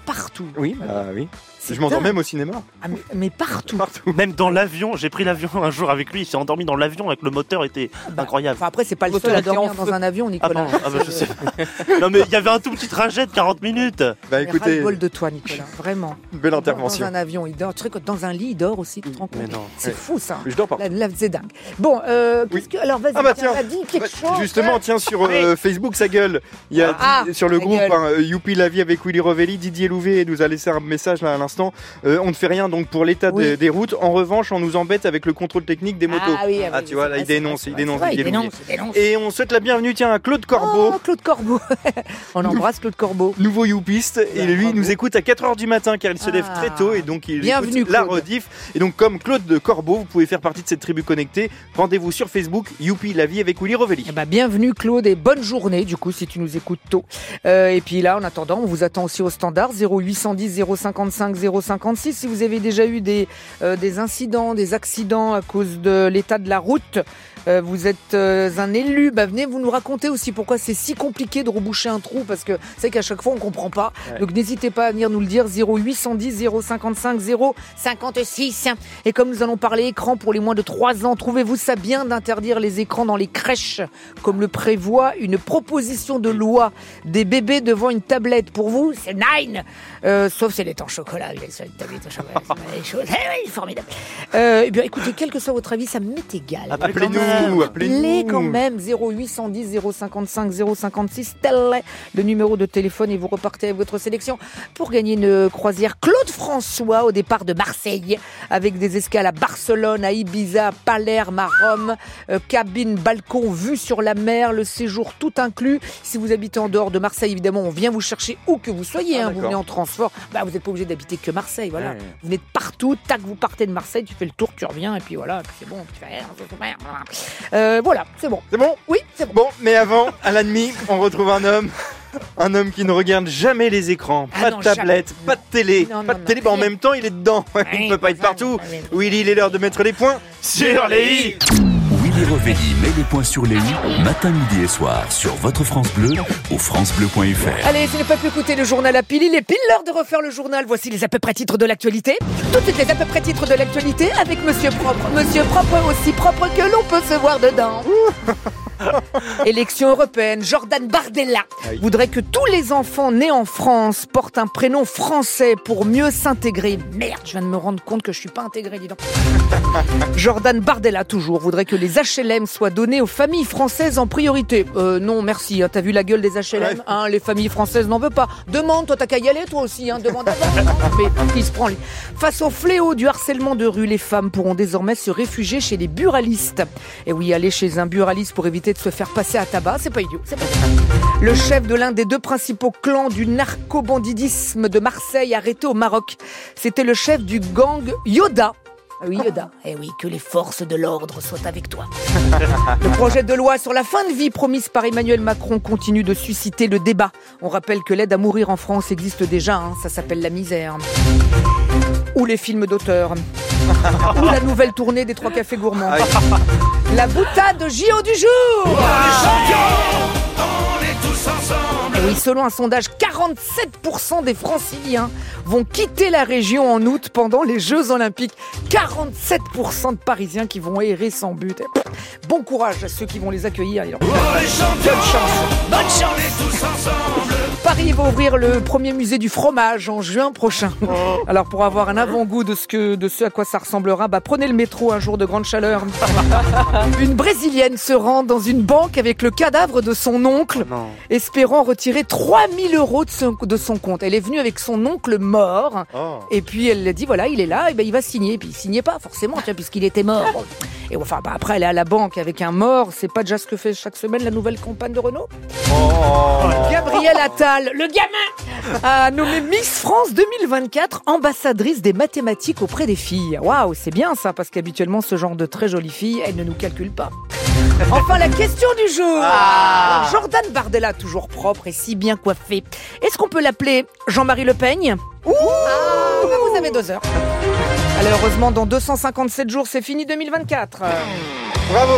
partout. Oui, bah oui. C'est Je m'endors dingue. même au cinéma. Ah, mais, mais partout. Partout. Même dans l'avion, j'ai pris l'avion un jour avec lui, il s'est endormi dans l'avion avec le moteur, était Bah, incroyable. Enfin, après, c'est pas le Moteur seul à était en dormir feu. dans un avion, Ah, Nicolas. pardon, ah bah, je sais. Non mais il y avait un tout petit trajet de quarante minutes. Bah Mais écoutez, ras-le-bol de toi, Nicolas, vraiment. belle Dans intervention. un avion, il dort. Tu sais que dans un lit, il dort aussi, tu te rends compte. Mais non. C'est Ouais. fou, ça. Je dors pas. Là, là, c'est dingue. Bon, euh, Oui. qu'est-ce que. Alors, vas-y, Ah bah tiens, tiens. t'as dit quelque Ouais, chose. Justement, tiens, sur euh, Facebook, ça gueule. Il y a Ah, dit- sur le ça groupe gueule. hein, Youpi la vie avec Willy Revelli, Didier Louvet nous a laissé un message là à l'instant. Euh, on ne fait rien donc pour l'état Oui. des, des routes. En revanche, on nous embête avec le contrôle technique des motos. Ah oui, ah oui, tu oui, vois, c'est là, vrai, il c'est dénonce, vrai, il c'est dénonce, vrai, Didier il Louvet. dénonce, il dénonce. Et on souhaite la bienvenue, tiens, à Claude Corbeau. Oh, Claude Corbeau. On embrasse Claude Corbeau. Nouveau youpiste, et lui bravo. nous écoute à quatre heures du matin car il se lève Ah. très tôt et donc il Bienvenue, écoute la Claude. rediff. Et donc comme Claude de Corbeau, vous pouvez faire partie de cette tribu connectée. Rendez-vous sur Facebook, Youpi la vie avec Willy Revelli. Eh ben, bienvenue Claude et bonne journée du coup si tu nous écoutes tôt. Euh, et puis là en attendant on vous attend aussi au standard zéro huit cent dix zéro cinquante-cinq zéro cinquante-six si vous avez déjà eu des, euh, des incidents, des accidents à cause de l'état de la route. Euh, vous êtes euh, un élu, bah, venez vous nous raconter aussi pourquoi c'est si compliqué de reboucher un trou parce que c'est qu'à chaque fois on comprend pas. Ouais. Donc n'hésitez pas à venir nous le dire zéro huit cent dix zéro cinquante-cinq zéro cinquante-six. Et comme nous allons parler écran pour les moins de trois ans, trouvez-vous ça bien d'interdire les écrans dans les crèches comme le prévoit une proposition de loi des bébés devant une tablette? Pour vous, c'est nine, euh, sauf si elle est en chocolat. Il est sur une tablette en chocolat, c'est des choses. Eh oui, formidable. Euh, eh bien, écoutez, quel que soit votre avis, ça m'est égal. Appelez-nous, Appelez appelez-nous. quand même zéro huit cent dix zéro cinquante-cinq zéro cinquante-six, tel est le numéro de téléphone et vous repartez avec votre sélection pour gagner une croisière Claude François au départ de Marseille avec des escales à Barcelone, à Ibiza, Palerme, à Rome, euh, cabine, balcon, vue sur la mer, le séjour tout inclus. Si vous habitez en dehors de Marseille, évidemment, on vient vous chercher où que vous soyez. Ah, hein, vous d'accord. venez en transport, bah, vous n'êtes pas obligé d'habiter que Marseille. Voilà. Ouais. Vous venez de partout, tac, vous partez de Marseille, tu fais le tour, tu reviens et puis voilà, et puis c'est bon. Tu fais... Euh, voilà, c'est bon. C'est bon? Oui, c'est bon. Bon, mais avant, à la demi, on retrouve un homme. Un homme qui ne regarde jamais les écrans, Ah pas non, de tablette, jamais. pas de télé, Non, pas non, de télé, non, bah en rien. même temps il est dedans, il ne peut pas être partout. Willy, il est l'heure de mettre les points sur les i. Willy Revelli met les points sur les i, matin, midi et soir, sur votre France Bleu, au francebleu point f r. Allez, ce n'est pas plus écouter le journal à pile, il est pile l'heure de refaire le journal. Voici les à peu près titres de l'actualité. Tout de suite les à peu près titres de l'actualité avec Monsieur Propre. Monsieur Propre aussi propre que l'on peut se voir dedans. Élection européenne, Jordan Bardella Aïe. voudrait que tous les enfants nés en France portent un prénom français pour mieux s'intégrer. Merde, je viens de me rendre compte que je suis pas intégré, dis donc. Jordan Bardella, toujours, voudrait que les H L M soient donnés aux familles françaises en priorité. Euh, non, merci, hein, t'as vu la gueule des H L M, Ouais. hein, les familles françaises n'en veulent pas. Demande, toi t'as qu'à y aller, toi aussi, hein, demande avant. Mais il se prend lui. Face au fléau du harcèlement de rue, les femmes pourront désormais se réfugier chez les buralistes. Et oui, aller chez un buraliste pour éviter de se faire passer à tabac, c'est pas idiot. C'est pas idiot. Le chef de l'un des deux principaux clans du narco-bandidisme de Marseille arrêté au Maroc, c'était le chef du gang Yoda. Ah oui, Yoda. Eh oui, que les forces de l'ordre soient avec toi. Le projet de loi sur la fin de vie promise par Emmanuel Macron continue de susciter le débat. On rappelle que l'aide à mourir en France existe déjà, hein, ça s'appelle la misère. Ou les films d'auteur. Ou la nouvelle tournée des Trois Cafés Gourmands. Aïe. La boutade J O du jour. Et oui, selon un sondage, quarante-sept pour cent des Franciliens vont quitter la région en août pendant les Jeux Olympiques. quarante-sept pour cent de Parisiens qui vont errer sans but. Bon courage à ceux qui vont les accueillir. Bonne chance. Bonne chance. Paris va ouvrir le premier musée du fromage en juin prochain. Alors pour avoir un avant-goût de ce que, de ce à quoi ça ressemblera, bah prenez le métro un jour de grande chaleur. Une Brésilienne se rend dans une banque avec le cadavre de son oncle, Non. espérant retirer trois mille euros de son, de son compte. Elle est venue avec son oncle mort. Oh. Et puis elle a dit voilà, il est là, et ben il va signer. Et puis il signait pas forcément, tiens, puisqu'il était mort. Et enfin, bah, après elle est à la banque avec un mort. C'est pas déjà ce que fait chaque semaine la nouvelle compagne de Renault. Gabriel Attal, le gamin, a nommé Miss France deux mille vingt-quatre ambassadrice des mathématiques auprès des filles. Waouh, c'est bien ça, parce qu'habituellement ce genre de très jolies filles, elles ne nous calculent pas. Enfin, la question du jour. Ah. Alors, Jordan Bardella, toujours propre et si bien coiffé. Est-ce qu'on peut l'appeler Jean-Marie Le Peigne? Ouh. Ah, bah, vous avez deux heures. Alors, heureusement, dans deux cent cinquante-sept jours, c'est fini deux mille vingt-quatre. Bravo.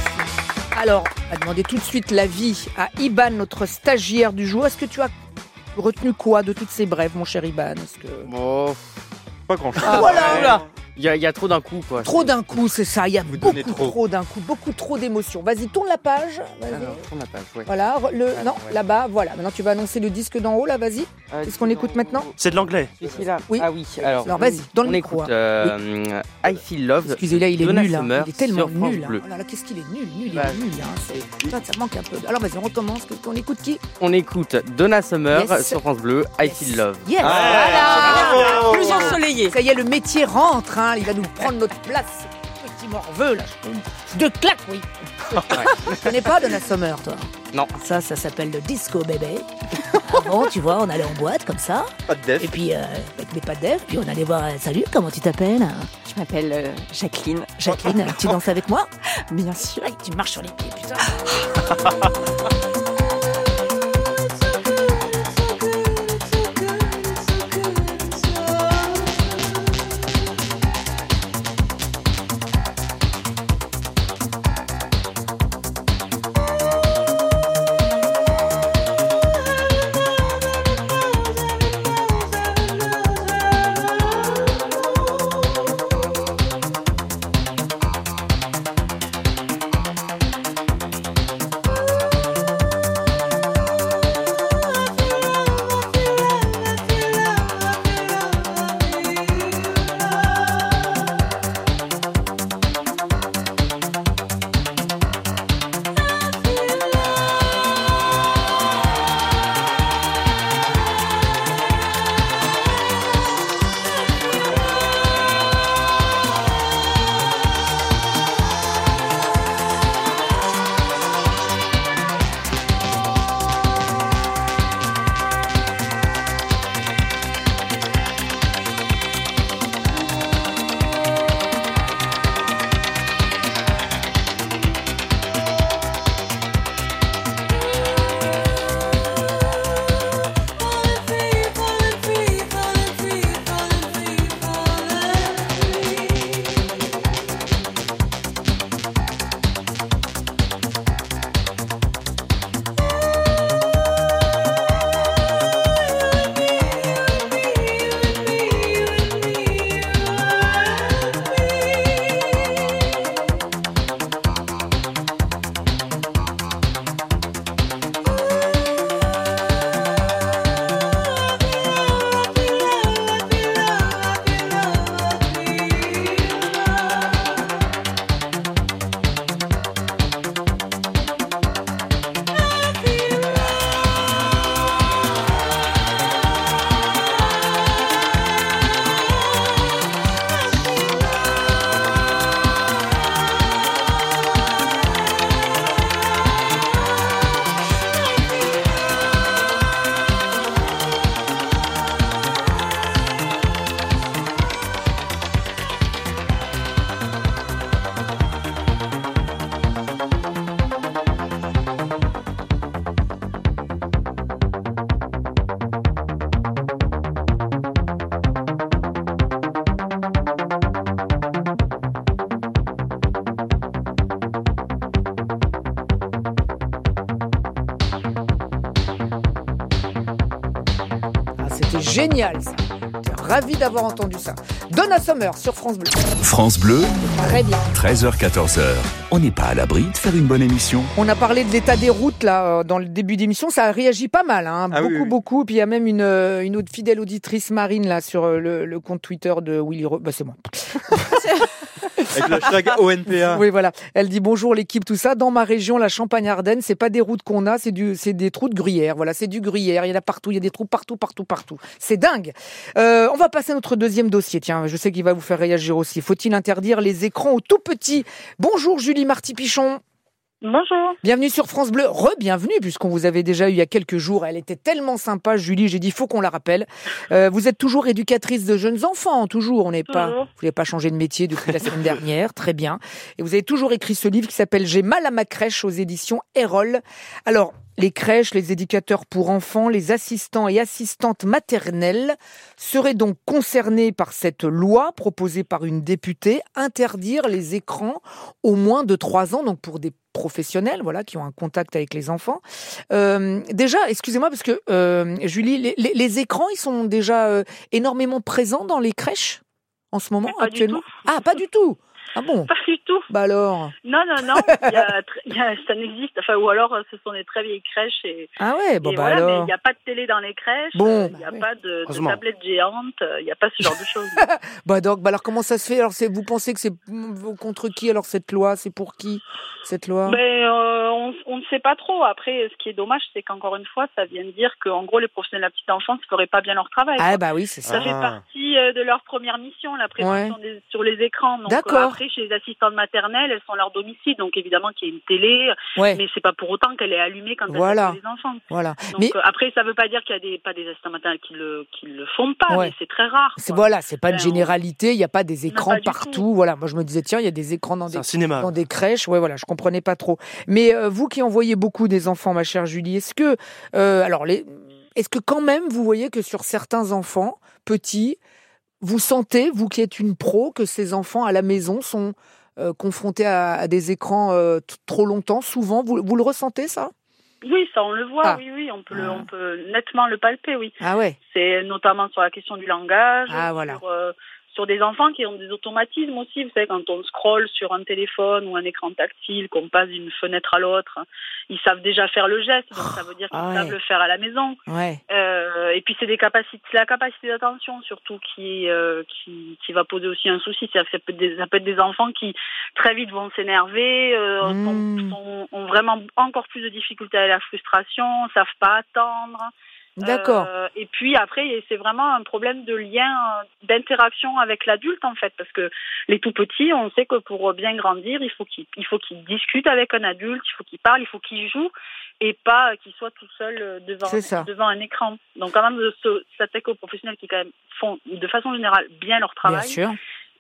Alors, on va demander tout de suite l'avis à Iban, notre stagiaire du jour. Est-ce que tu as retenu quoi de toutes ces brèves, mon cher Iban? Est-ce que... Bon, pas grand-chose. Ah, voilà. Il y, a, il y a trop d'un coup, quoi. Trop d'un coup, c'est ça. Il y a Vous beaucoup donnez trop. trop d'un coup, beaucoup trop d'émotions. Vas-y, tourne la page. Vas-y. Alors, on n'a pas joué. Voilà, re- le, Ah, non, ouais. là-bas, voilà. Maintenant, tu vas annoncer le disque d'en haut, là, vas-y. Euh, C'est ce qu'on écoute maintenant. C'est de l'anglais. Celui-là. Oui. Ah oui, alors, Alors, vas-y, dans le on micro, écoute hein. euh, I Feel Love. Excusez-là, il est Donna nul. hein. Summer Il est tellement sur France nul. hein. Bleu. Oh là là, qu'est-ce qu'il est nul, nul, il Bah, est nul. Hein. C'est... Ça, ça manque un peu. Alors, vas-y, on recommence. On écoute qui? On écoute Donna Summer Yes. sur France Bleu, I Yes. Feel Love. Yes. Ah, Voilà. Plus ensoleillé. Ça y est, le métier rentre. Hein. Il va nous prendre notre place. Petit morveux, là. De claque, oui. Tu connais pas Donna Summer, toi? Non. Ça, ça s'appelle le disco bébé. Avant, tu vois, on allait en boîte comme ça. Pas de def. Et puis, euh, avec mes pas de def, puis on allait voir. euh, Salut, comment tu t'appelles? Je m'appelle euh, Jacqueline. Jacqueline, tu danses avec moi? Bien sûr. Aïe, tu marches sur les pieds, putain. C'est génial, ça. J'étais ravi d'avoir entendu ça. Donna Summer sur France Bleu. France Bleu, Très bien. treize heures quatorze heures. On n'est pas à l'abri de faire une bonne émission. On a parlé de l'état des routes là euh, dans le début d'émission, ça a réagi pas mal, hein. Ah beaucoup, oui, oui. beaucoup. Puis il y a même une, euh, une autre fidèle auditrice, Marine, là sur euh, le, le compte Twitter de Willy. Re... Bah c'est moi. Avec le hashtag O N P A. Oui, voilà. Elle dit bonjour l'équipe, tout ça. Dans ma région, la Champagne-Ardenne, c'est pas des routes qu'on a, c'est du, c'est des trous de gruyère. Voilà, c'est du gruyère. Il y en a partout. Il y a des trous partout, partout, partout. C'est dingue. Euh, on va passer à notre deuxième dossier. Tiens, je sais qu'il va vous faire réagir aussi. Faut-il interdire les écrans aux tout petits? Bonjour Julie Marty-Pichon. Bonjour. Bienvenue sur France Bleu, re-bienvenue, puisqu'on vous avait déjà eu il y a quelques jours. Elle était tellement sympa, Julie, j'ai dit, faut qu'on la rappelle. Euh, vous êtes toujours éducatrice de jeunes enfants, toujours. On n'est pas, Toujours. vous n'avez pas changé de métier depuis la semaine dernière, très bien. Et vous avez toujours écrit ce livre qui s'appelle J'ai mal à ma crèche aux éditions Erol. Alors, Les crèches, les éducateurs pour enfants, les assistants et assistantes maternelles seraient donc concernés par cette loi proposée par une députée, interdire les écrans au moins de trois ans, donc pour des professionnels, voilà, qui ont un contact avec les enfants. Euh, déjà, excusez-moi, parce que euh, Julie, les, les, les écrans, ils sont déjà euh, énormément présents dans les crèches en ce moment, actuellement. Ah, pas du tout. Ah bon? Pas du tout. Bah alors? Non, non, non. Il y a, il y a, ça n'existe. Enfin, ou alors, ce sont des très vieilles crèches. Et, ah ouais, bon et bah voilà, alors. Mais il n'y a pas de télé dans les crèches. Bon. Il n'y a bah, pas de, de tablette géante. Il n'y a pas ce genre de choses. bah donc, bah alors comment ça se fait? Alors, c'est, vous pensez que c'est contre qui alors cette loi? C'est pour qui cette loi? Ben, euh, on, on ne sait pas trop. Après, ce qui est dommage, c'est qu'encore une fois, ça vient de dire qu'en gros, les professionnels de la petite enfance ne feraient pas bien leur travail. Ah quoi. bah oui, c'est ça. Ça fait partie euh, de leur première mission, la prévention ouais. des, sur les écrans. Donc, D'accord. Euh, après, chez les assistantes maternelles, elles sont à leur domicile, donc évidemment qu'il y a une télé, ouais. mais c'est pas pour autant qu'elle est allumée quand voilà. elle fait les enfants. Voilà. Donc mais... euh, après, ça veut pas dire qu'il y a des pas des assistantes maternelles qui le qui le font pas, ouais. mais c'est très rare. C'est voilà, c'est pas une ben, généralité. Il y a pas des écrans pas partout. Voilà, moi je me disais tiens, il y a des écrans dans c'est des dans des crèches. Ouais, voilà, je comprenais pas trop. Mais euh, vous qui envoyez beaucoup des enfants, ma chère Julie, est-ce que euh, alors les est-ce que quand même vous voyez que sur certains enfants petits, vous sentez, vous qui êtes une pro, que ces enfants à la maison sont euh, confrontés à, à des écrans euh, t- trop longtemps, souvent, vous, vous le ressentez ça? Oui, ça on le voit, ah. oui, oui, on peut, ah. le, on peut nettement le palper, oui. Ah ouais. C'est notamment sur la question du langage, ah, voilà. sur, euh, sur des enfants qui ont des automatismes aussi. Vous savez, quand on scrolle sur un téléphone ou un écran tactile, qu'on passe d'une fenêtre à l'autre, ils savent déjà faire le geste, donc ça veut dire qu'ils ah ouais. savent le faire à la maison. Ouais. Euh, et puis c'est des capacités, c'est la capacité d'attention surtout qui, euh, qui, qui va poser aussi un souci. C'est-à-dire que ça peut être des, ça peut être des enfants qui très vite vont s'énerver, euh, mmh. sont, sont, ont vraiment encore plus de difficultés à la frustration, savent pas attendre. D'accord. Euh, et puis après, c'est vraiment un problème de lien, d'interaction avec l'adulte en fait, parce que les tout petits, on sait que pour bien grandir, il faut qu'ils, il faut qu'ils discutent avec un adulte, il faut qu'ils parlent, il faut qu'ils jouent, et pas qu'ils soient tout seuls devant, devant un écran. Donc quand même, de s'attaquer aux professionnels qui quand même font de façon générale bien leur travail. Bien sûr.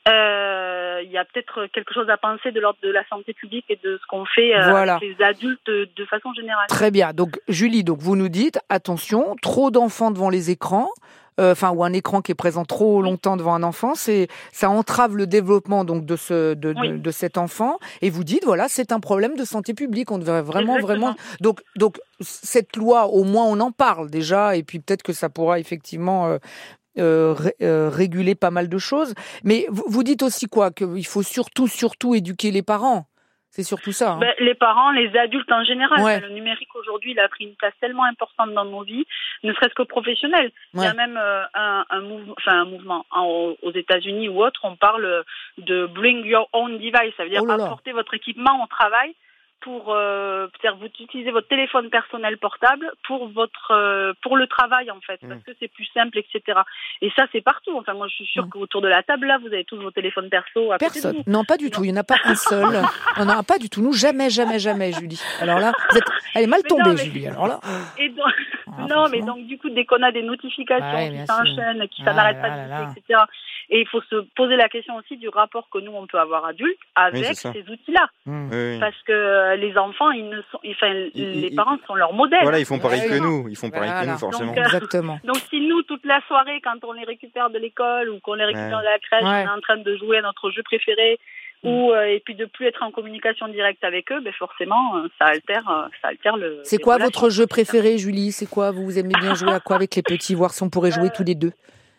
Euh, il y a peut-être quelque chose à penser de l'ordre de la santé publique et de ce qu'on fait euh, voilà. avec les adultes de, de façon générale. Très bien. Donc Julie, donc vous nous dites attention, trop d'enfants devant les écrans, enfin euh, ou un écran qui est présent trop longtemps devant un enfant, c'est ça entrave le développement donc de ce de, oui. de, de cet enfant. Et vous dites voilà, c'est un problème de santé publique. On devrait vraiment Exactement. vraiment donc donc cette loi, au moins on en parle déjà, et puis peut-être que ça pourra effectivement euh, Euh, ré, euh, réguler pas mal de choses. Mais vous, vous dites aussi quoi? Qu'il faut surtout, surtout éduquer les parents. C'est surtout ça. Hein. Ben, les parents, les adultes en général. Ouais. Le numérique aujourd'hui, il a pris une place tellement importante dans nos vies, ne serait-ce que professionnelle. Ouais. Il y a même euh, un, un, mouvement, enfin, un mouvement en, aux États-Unis ou autre, on parle de bring your own device. Ça veut dire oh apporter votre équipement au travail. Pour euh, c'est-à-dire vous utilisez votre téléphone personnel portable pour votre euh, pour le travail en fait, parce que c'est plus simple, et cetera. Et ça c'est partout. Enfin moi je suis sûre mmh. qu'autour de la table là vous avez tous vos téléphones perso. À Personne. Côté de vous. Non pas du non. tout. Il n'y en a pas un seul. On n'en a pas du tout. Nous jamais jamais jamais Julie. Alors là vous êtes elle est mal tombée non, mais... Julie. Alors là. Et donc... ah, non mais donc du coup dès qu'on a des notifications ouais, qui s'enchaînent, qui ça ah, n'arrête pas de dire, et cetera. Et il faut se poser la question aussi du rapport que nous on peut avoir adultes avec oui, ces outils-là, mmh. oui, oui. parce que les enfants, ils ne sont, enfin, ils, les ils, parents sont leurs modèles. Voilà, ils font pareil que nous, ils font pareil voilà. que nous, forcément. Donc, euh, Exactement. Donc, si nous, toute la soirée, quand on les récupère de l'école ou qu'on les récupère ouais. de la crèche, ouais. on est en train de jouer à notre jeu préféré, mmh. ou euh, et puis de plus être en communication directe avec eux, ben forcément, euh, ça altère, euh, ça altère le. C'est quoi relations. Votre jeu préféré, Julie? C'est quoi? Vous aimez bien jouer à quoi avec les petits? Voir si on pourrait jouer euh... tous les deux.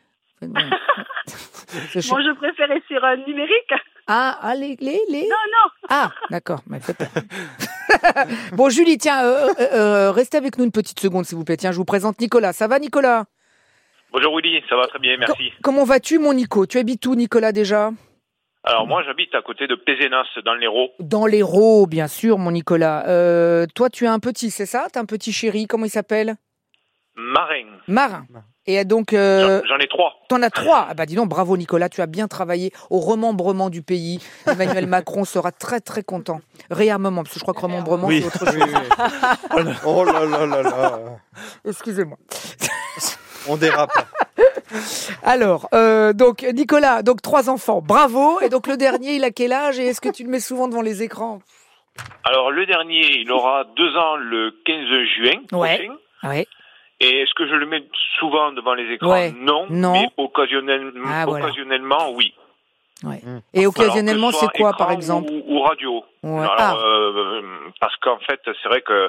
Mon jeu préféré sur un numérique. Ah, ah les, les, les... Non, non. Ah, d'accord. Bon, Julie, tiens, euh, euh, euh, restez avec nous une petite seconde, s'il vous plaît. Tiens, je vous présente Nicolas. Ça va, Nicolas? Bonjour, Willy. Ça va très bien, merci. Com- comment vas-tu, mon Nico? Tu habites où, Nicolas, déjà? Alors, moi, j'habite à côté de Pézenas, dans l'Hérault. Dans l'Hérault, bien sûr, mon Nicolas. Euh, toi, tu as un petit, c'est ça? Tu as un petit chéri, comment il s'appelle? Marin. Marin. Et donc, euh, j'en, j'en ai trois. T'en as trois. Ah bah dis donc, bravo Nicolas, tu as bien travaillé au remembrement du pays. Emmanuel Macron sera très très content. Réarmement, parce que je crois que remembrement oui. c'est autre chose. Oui, oui. Oh là là là là. Excusez-moi. On dérape. Alors, euh, donc Nicolas, donc trois enfants, bravo. Et donc le dernier, il a quel âge et est-ce que tu le mets souvent devant les écrans? Alors, le dernier, il aura deux ans le quinze juin Ouais. prochain. Ouais. Et est-ce que je le mets souvent devant les écrans? Ouais. Non, Non. mais occasionnellement, Ah, voilà. occasionnellement oui. Ouais. Et occasionnellement, Alors, que ce c'est quoi, soit par écran exemple? ou, ou radio. Ouais. Alors, Ah. euh, parce qu'en fait, c'est vrai que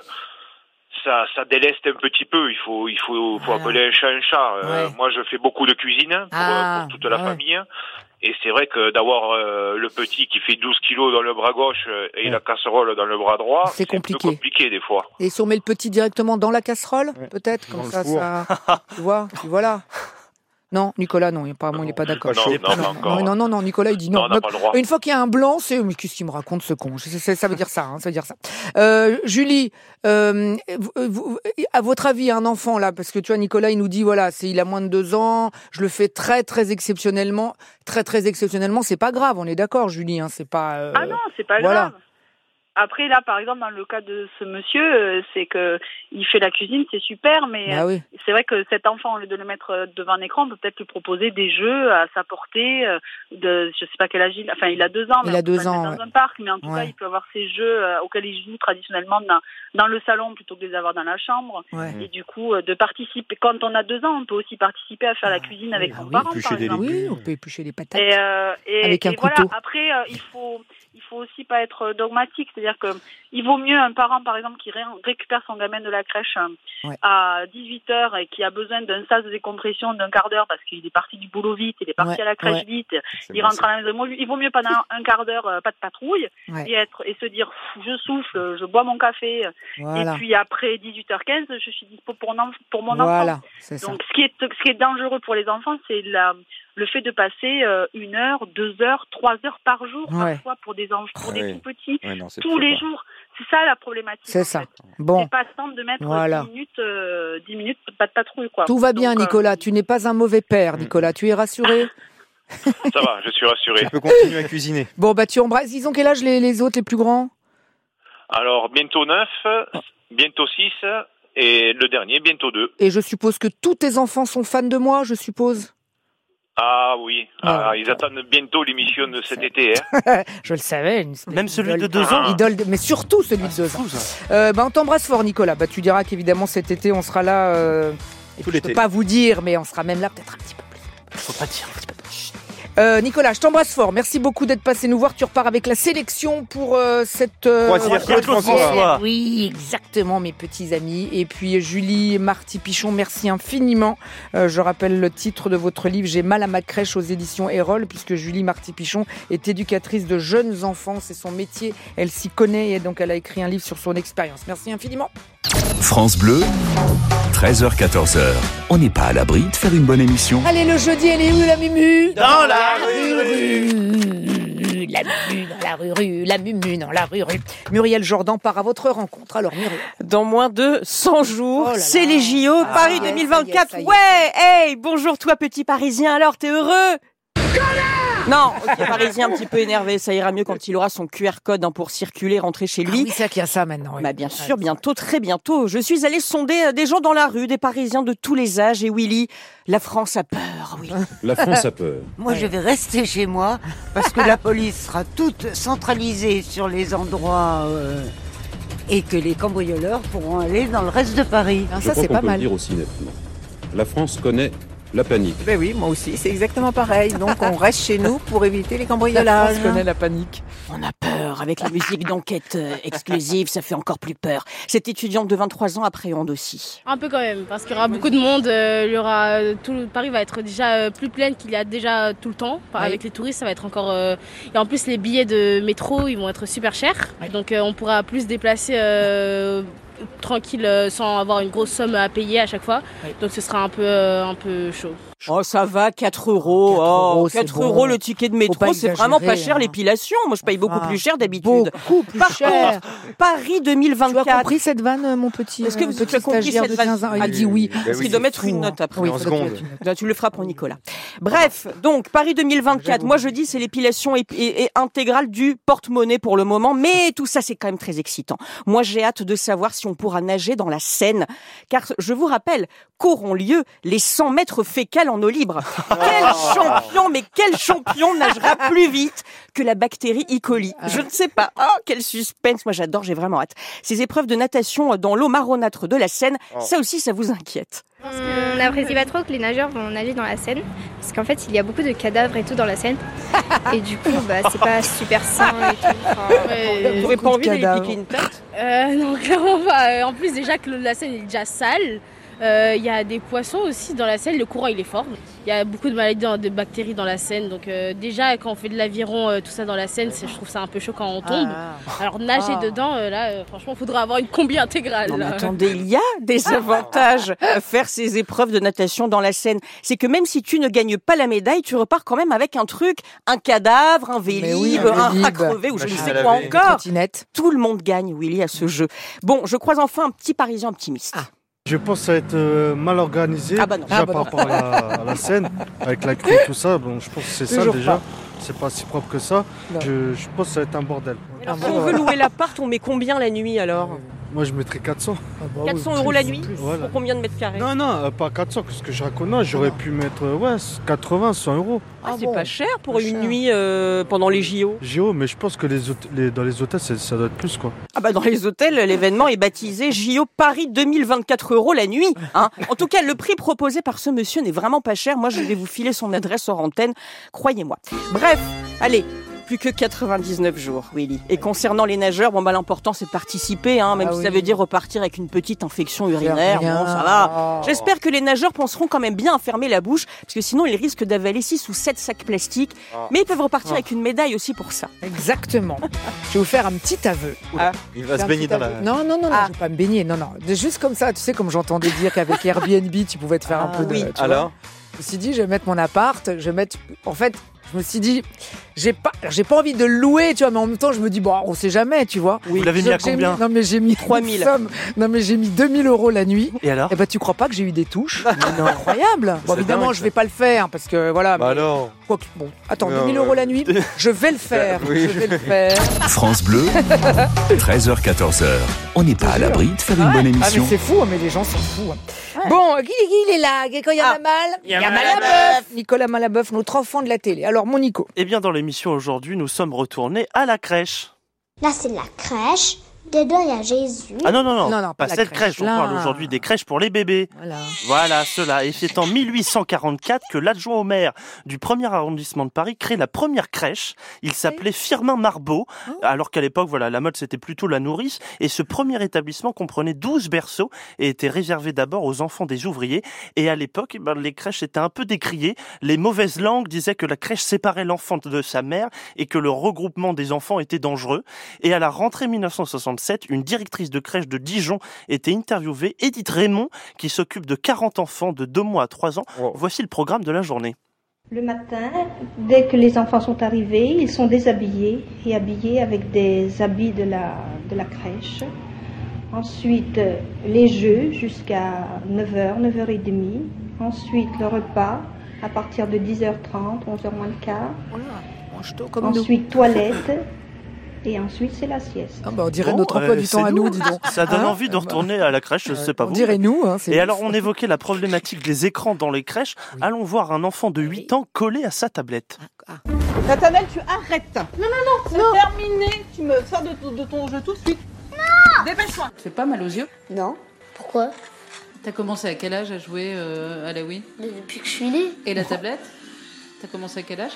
ça, ça déleste un petit peu. Il faut, il faut, faut Voilà. appeler un chat un chat. Euh, Ouais. moi, je fais beaucoup de cuisine pour, Ah, pour toute la ouais. famille. Et c'est vrai que d'avoir euh, le petit qui fait douze kilos dans le bras gauche euh, et Ouais. la casserole dans le bras droit, C'est compliqué. un peu compliqué des fois. Et si on met le petit directement dans la casserole, peut-être, Dans comme le ça, four. ça. Tu vois, puis voilà. Non, Nicolas, non, apparemment, il n'est pas d'accord. Non, non, pas encore. non, non, non, non, Nicolas, il dit non. Non, on n'a pas le droit. Une fois qu'il y a un blanc, c'est mais qu'est-ce qu'il me raconte ce con? C'est- c'est- Ça veut dire ça, hein, ça veut dire ça. Euh, Julie, euh, vous- vous- à votre avis, un enfant là, parce que tu vois, Nicolas, il nous dit voilà, c'est il a moins de deux ans, je le fais très très exceptionnellement, très très exceptionnellement, c'est pas grave, on est d'accord, Julie, hein, c'est pas. euh, Ah non, c'est pas voilà. grave. Après, là, par exemple, dans le cas de ce monsieur, euh, c'est que il fait la cuisine, c'est super, mais Bah oui. euh, c'est vrai que cet enfant, au lieu de le mettre euh, devant un écran, on peut peut-être lui proposer des jeux à sa portée. euh, De, je sais pas quel âge il a. Enfin, il a deux ans, mais Il a on peut deux pas le ans, mettre dans ouais. un parc. Mais en tout Ouais. cas, il peut avoir ses jeux euh, auxquels il joue traditionnellement dans, dans le salon plutôt que de les avoir dans la chambre. Ouais. Et du coup, euh, de participer. Quand on a deux ans, on peut aussi participer à faire la cuisine avec son parent, par exemple. Oui, on peut éplucher des patates. Et, euh, et, Avec un et voilà. couteau. Après, euh, il faut, il faut aussi pas être dogmatique, c'est-à-dire que il vaut mieux un parent, par exemple, qui ré- récupère son gamin de la crèche euh, Ouais. à dix-huit heures et qui a besoin d'un sas de décompression d'un quart d'heure parce qu'il est parti du boulot vite, il est parti Ouais, à la crèche ouais. vite, C'est il bon, rentre à la maison. Il vaut mieux pendant un quart d'heure euh, pas de patrouille Ouais. et être et se dire pff, je souffle, je bois mon café Voilà. et puis après dix-huit heures quinze, je suis dispo pour, mon enf- pour mon Voilà, enfant. c'est ça. Donc, ce qui est, ce qui est dangereux pour les enfants, c'est la, le fait de passer euh, une heure, deux heures, trois heures par jour, Ouais. parfois pour des enfants, pour des Ouais. tout petits, Ouais, non, c'est tous faut les pas. jours. C'est ça la problématique. C'est en ça. fait. Bon. C'est pas simple de mettre Voilà. dix minutes, euh, dix minutes, pas de patrouille, quoi. Tout va bien, Donc, euh, Nicolas. Tu n'es pas un mauvais père, Nicolas. Tu es rassuré? Ça va, je suis rassuré. Tu peux continuer à cuisiner. Bon, bah, tu embrasses. Ils ont quel âge, les, les autres, les plus grands? Alors, bientôt neuf, bientôt six, et le dernier, bientôt deux. Et je suppose que tous tes enfants sont fans de moi, je suppose. Ah oui, Ah, ah, ils attendent bientôt l'émission de cet été. Hein. Je le savais. Une Même celui idole- de deux ans. idole de- mais surtout celui de deux ans. Fou, ça. Euh, bah, on t'embrasse fort, Nicolas. Bah, tu diras qu'évidemment, cet été, on sera là. Euh... et Tout puis, je peux l'été. pas vous dire, mais on sera même là peut-être un petit peu plus. Faut pas dire. Euh, Nicolas, je t'embrasse fort. Merci beaucoup d'être passé nous voir. Tu repars avec la sélection pour euh, cette euh, Croisière Claude François. Oui, exactement, mes petits amis. Et puis Julie Marty Pichon, merci infiniment. Euh, je rappelle le titre de votre livre, J'ai mal à ma crèche aux éditions Erol, puisque Julie Marty Pichon est éducatrice de jeunes enfants. C'est son métier. Elle s'y connaît et donc elle a écrit un livre sur son expérience. Merci infiniment. France Bleu, treize heures quatorze heures. On n'est pas à l'abri de faire une bonne émission. Allez, le jeudi, elle est où la mumu? Dans la rue, rue, la mumu dans la rue, rue, la mumu dans la rue, rue. Muriel Jordan part à votre rencontre. Alors, Muriel. Dans moins de cent jours, Oh là c'est là. les J O, Ah, Paris ça y est, deux mille vingt-quatre. ça y est, ça y est. Ouais, hey, bonjour toi petit Parisien, alors t'es heureux? Non, ok, Parisien un petit peu énervé, ça ira mieux quand il aura son Q R code hein, pour circuler, rentrer chez Ah lui. oui, c'est vrai qu'il y a ça maintenant. oui. Bah bien sûr, bientôt, très bientôt. Je suis allée sonder euh, des gens dans la rue, des Parisiens de tous les âges. Et Willy, la France a peur, oui. La France a peur. Moi, je vais rester chez moi parce que la police sera toute centralisée sur les endroits euh, et que les cambrioleurs pourront aller dans le reste de Paris. Ah, Je ça, crois c'est qu'on pas peut mal. le dire aussi nettement. La France connaît la panique. Ben oui, moi aussi, c'est exactement pareil. Donc on reste chez nous pour éviter les La cambriolages. France connaît la panique. On a peur, avec la musique d'enquête euh, exclusive, ça fait encore plus peur. Cette étudiante de vingt-trois ans appréhende aussi. Un peu quand même, parce qu'il y aura beaucoup de monde. euh, il y aura euh, tout le- Paris va être déjà euh, plus plein qu'il y a déjà euh, tout le temps. Enfin, Oui. avec les touristes, ça va être encore. euh, Et en plus, les billets de métro, ils vont être super chers. Donc, euh, on pourra plus se déplacer euh, tranquille, euh, sans avoir une grosse somme à payer à chaque fois. Oui. Donc, ce sera un peu, euh, un peu chaud. Oh, ça va, quatre euros. quatre Oh, euros, c'est quatre bon. euros le ticket de Faut métro, pas c'est vraiment pas exagérer, cher hein. l'épilation. Moi, je paye beaucoup Ah, plus cher d'habitude. Beaucoup plus Par cher. contre, Paris deux mille Tu as vingt-quatre. compris cette vanne, euh, mon petit Est-ce que euh, vous petit avez compris stagiaire cette de vanne? quinze ans? Ah, Il dit oui. Bah Parce oui, qu'il doit c'est mettre fou, une hein. note après. Oui, En faudrait que seconde. tu notes. Là, tu le feras pour Nicolas. Bref, donc Paris deux mille vingt-quatre. J'avoue. Moi, je dis c'est l'épilation et, et- et intégrale du porte-monnaie pour le moment, mais tout ça c'est quand même très excitant. Moi, j'ai hâte de savoir si on pourra nager dans la Seine, car je vous rappelle qu'auront lieu les cent mètres fécales en eau libre. Quel champion, mais quel champion nagera plus vite que la bactérie E. coli? Je ne sais pas. Oh, quel suspense. Moi, j'adore, j'ai vraiment hâte. Ces épreuves de natation dans l'eau marronâtre de la Seine, oh. ça aussi, ça vous inquiète? On n'apprécie pas trop que les nageurs vont nager dans la Seine, parce qu'en fait, il y a beaucoup de cadavres et tout dans la Seine. Et du coup, bah, c'est pas super sain et tout. Enfin, ouais, vous n'avez pas envie d'aller piquer une tête? euh, Non, clairement pas. En plus, déjà que la Seine est déjà sale. Il euh, y a des poissons aussi dans la Seine, le courant il est fort. Il y a beaucoup de maladies, de bactéries dans la Seine. Donc euh, déjà quand on fait de l'aviron, euh, tout ça dans la Seine, c'est, je trouve ça un peu chaud quand on tombe. Ah. Alors nager ah. dedans, euh, là euh, franchement il faudra avoir une combi intégrale. Non, mais attendez, il y a des avantages à faire ces épreuves de natation dans la Seine. C'est que même si tu ne gagnes pas la médaille, tu repars quand même avec un truc, un cadavre, un vélib, oui, un, un rat crevé ou je ne sais quoi encore. Tout le monde gagne, Willy, à ce jeu. Bon, je croise enfin un petit Parisien optimiste. Ah. Je pense que ça va être euh, mal organisé, ah bah non. déjà ah bah par rapport à la, à la Seine, avec la crue et tout ça. Bon, je pense que c'est ça Toujours déjà. Pas. C'est pas si propre que ça. Je, je pense que ça va être un bordel. Alors, si on veut louer l'appart, on met combien la nuit alors? Moi, je mettrais quatre cents. Ah bah quatre cents euros la nuit voilà. Pour combien de mètres carrés? Non, non, pas quatre cents, parce que je raconte, j'aurais pu mettre ouais, quatre-vingts, cent euros. Ah, c'est bon. Pas cher pour pas une cher. nuit euh, pendant les J O? J O, mais je pense que les, hôtels, les dans les hôtels, ça, ça doit être plus, quoi. Ah bah dans les hôtels, l'événement est baptisé J O Paris deux mille vingt-quatre euros la nuit. Hein. En tout cas, le prix proposé par ce monsieur n'est vraiment pas cher. Moi, je vais vous filer son adresse hors antenne, croyez-moi. Bref, allez. Plus que quatre-vingt-dix-neuf jours, Willy. Et concernant les nageurs, bon bah l'important c'est de participer, hein, même ah si oui. ça veut dire repartir avec une petite infection urinaire. Bon, ça va. Oh. J'espère que les nageurs penseront quand même bien à fermer la bouche, parce que sinon ils risquent d'avaler six ou sept sacs plastiques. Oh. Mais ils peuvent repartir oh. avec une médaille aussi pour ça. Exactement. Je vais vous faire un petit aveu. Ah. Il va se baigner dans la... Non, non, non, non ah. je vais pas me baigner. Non, non. Juste comme ça, tu sais, comme j'entendais dire qu'avec Airbnb, tu pouvais te faire ah, un peu de... Oui. Alors je me suis dit, je vais mettre mon appart, je vais mettre... En fait... Je me suis dit, j'ai pas, j'ai pas envie de le louer, tu vois, mais en même temps, je me dis, bon, on sait jamais, tu vois. Oui. Vous l'avez mis à combien? mis, Non, mais j'ai mis trois mille. Non, mais j'ai mis deux mille euros la nuit. Et alors? Et bah, tu crois pas que j'ai eu des touches? Non, incroyable. Bon, évidemment, dingue, je vais pas le faire parce que voilà. Bah mais, alors. Quoi que, bon, attends, deux mille euros la nuit, je vais le faire. Oui. Je vais le faire. France Bleu, treize heures quatorze heures. On n'est pas à l'abri de faire une ouais. bonne émission. Ah, mais c'est fou, mais les gens sont fous. Ouais. Bon, qui, qui il est là? Quand il y a ah. mal, il y a Malaboeuf. Nicolas Malaboeuf, notre enfant de la télé. Alors, mon Nico. Eh bien, dans l'émission aujourd'hui, nous sommes retournés à la crèche. Là, c'est la crèche. Dedans, il y a Jésus. Ah non, non, non, non, non pas, pas cette crèche. crèche. On parle aujourd'hui des crèches pour les bébés. Voilà, voilà cela. Et c'est en mille huit cent quarante-quatre que l'adjoint au maire du premier arrondissement de Paris crée la première crèche. Il s'appelait Firmin Marbeau, oh. alors qu'à l'époque, voilà, la mode, c'était plutôt la nourrice. Et ce premier établissement comprenait douze berceaux et était réservé d'abord aux enfants des ouvriers. Et à l'époque, ben, les crèches étaient un peu décriées. Les mauvaises langues disaient que la crèche séparait l'enfant de sa mère et que le regroupement des enfants était dangereux. Et à la rentrée mille neuf cent soixante-sept, une directrice de crèche de Dijon était interviewée, Edith Raymond, qui s'occupe de quarante enfants de deux mois à trois ans. Wow. Voici le programme de la journée. Le matin, dès que les enfants sont arrivés, ils sont déshabillés et habillés avec des habits de la, de la crèche. Ensuite, les jeux jusqu'à neuf heures, neuf heures trente. Ensuite, le repas à partir de dix heures trente, onze heures moins le quart. Comme Ensuite, toilette. Et ensuite, c'est la sieste. Ah bah on dirait bon, notre emploi euh, du temps à nous, dis donc. Ça donne hein envie de retourner à la crèche, je sais pas on vous. On dirait nous. Hein, et alors, on évoquait la problématique des écrans dans les crèches. Oui. Allons voir un enfant de huit ans collé à sa tablette. Ah, ah. Nathanaël, tu arrêtes. Non, non, non, c'est non. terminé. Tu me sors de, de ton jeu tout de suite. Non. Dépêche-toi. Tu fais pas mal aux yeux? Non. Pourquoi? T'as commencé à quel âge à jouer euh, à la Wii? Depuis que je suis née. Et la tablette? T'as commencé à quel âge?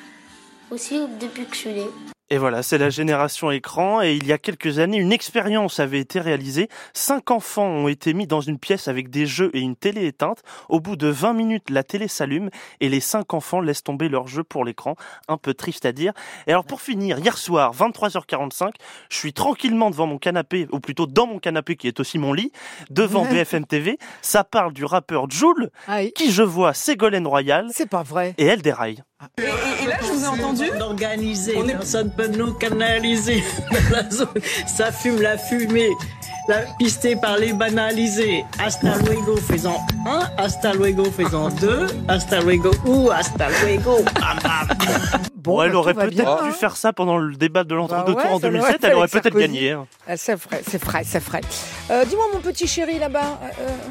Aussi depuis que je suis née. Et voilà, c'est la génération écran. Et il y a quelques années, une expérience avait été réalisée. Cinq enfants ont été mis dans une pièce avec des jeux et une télé éteinte. Au bout de vingt minutes, la télé s'allume et les cinq enfants laissent tomber leur jeu pour l'écran. Un peu triste à dire. Et alors pour finir, hier soir, vingt-trois heures quarante-cinq, je suis tranquillement devant mon canapé, ou plutôt dans mon canapé qui est aussi mon lit, devant B F M T V. Ça parle du rappeur Jul, Aïe. qui je vois Ségolène Royal. C'est pas vrai. Et elle déraille. Et, et, et là, je vous ai entendu. Organiser, on est... personne peut nous canaliser. La zone, ça fume la fumée. La pistée par les banalisés. Hasta luego faisant un, hasta luego faisant deux, hasta luego ou hasta luego. Bam, bam. Bon, bon, elle aurait peut-être bien, pu hein. faire ça pendant le débat de l'entre-deux bah ouais, tours en deux mille sept, elle aurait peut-être gagné. Hein. C'est vrai, c'est vrai, c'est vrai. Euh, dis-moi, mon petit chéri là-bas. Euh...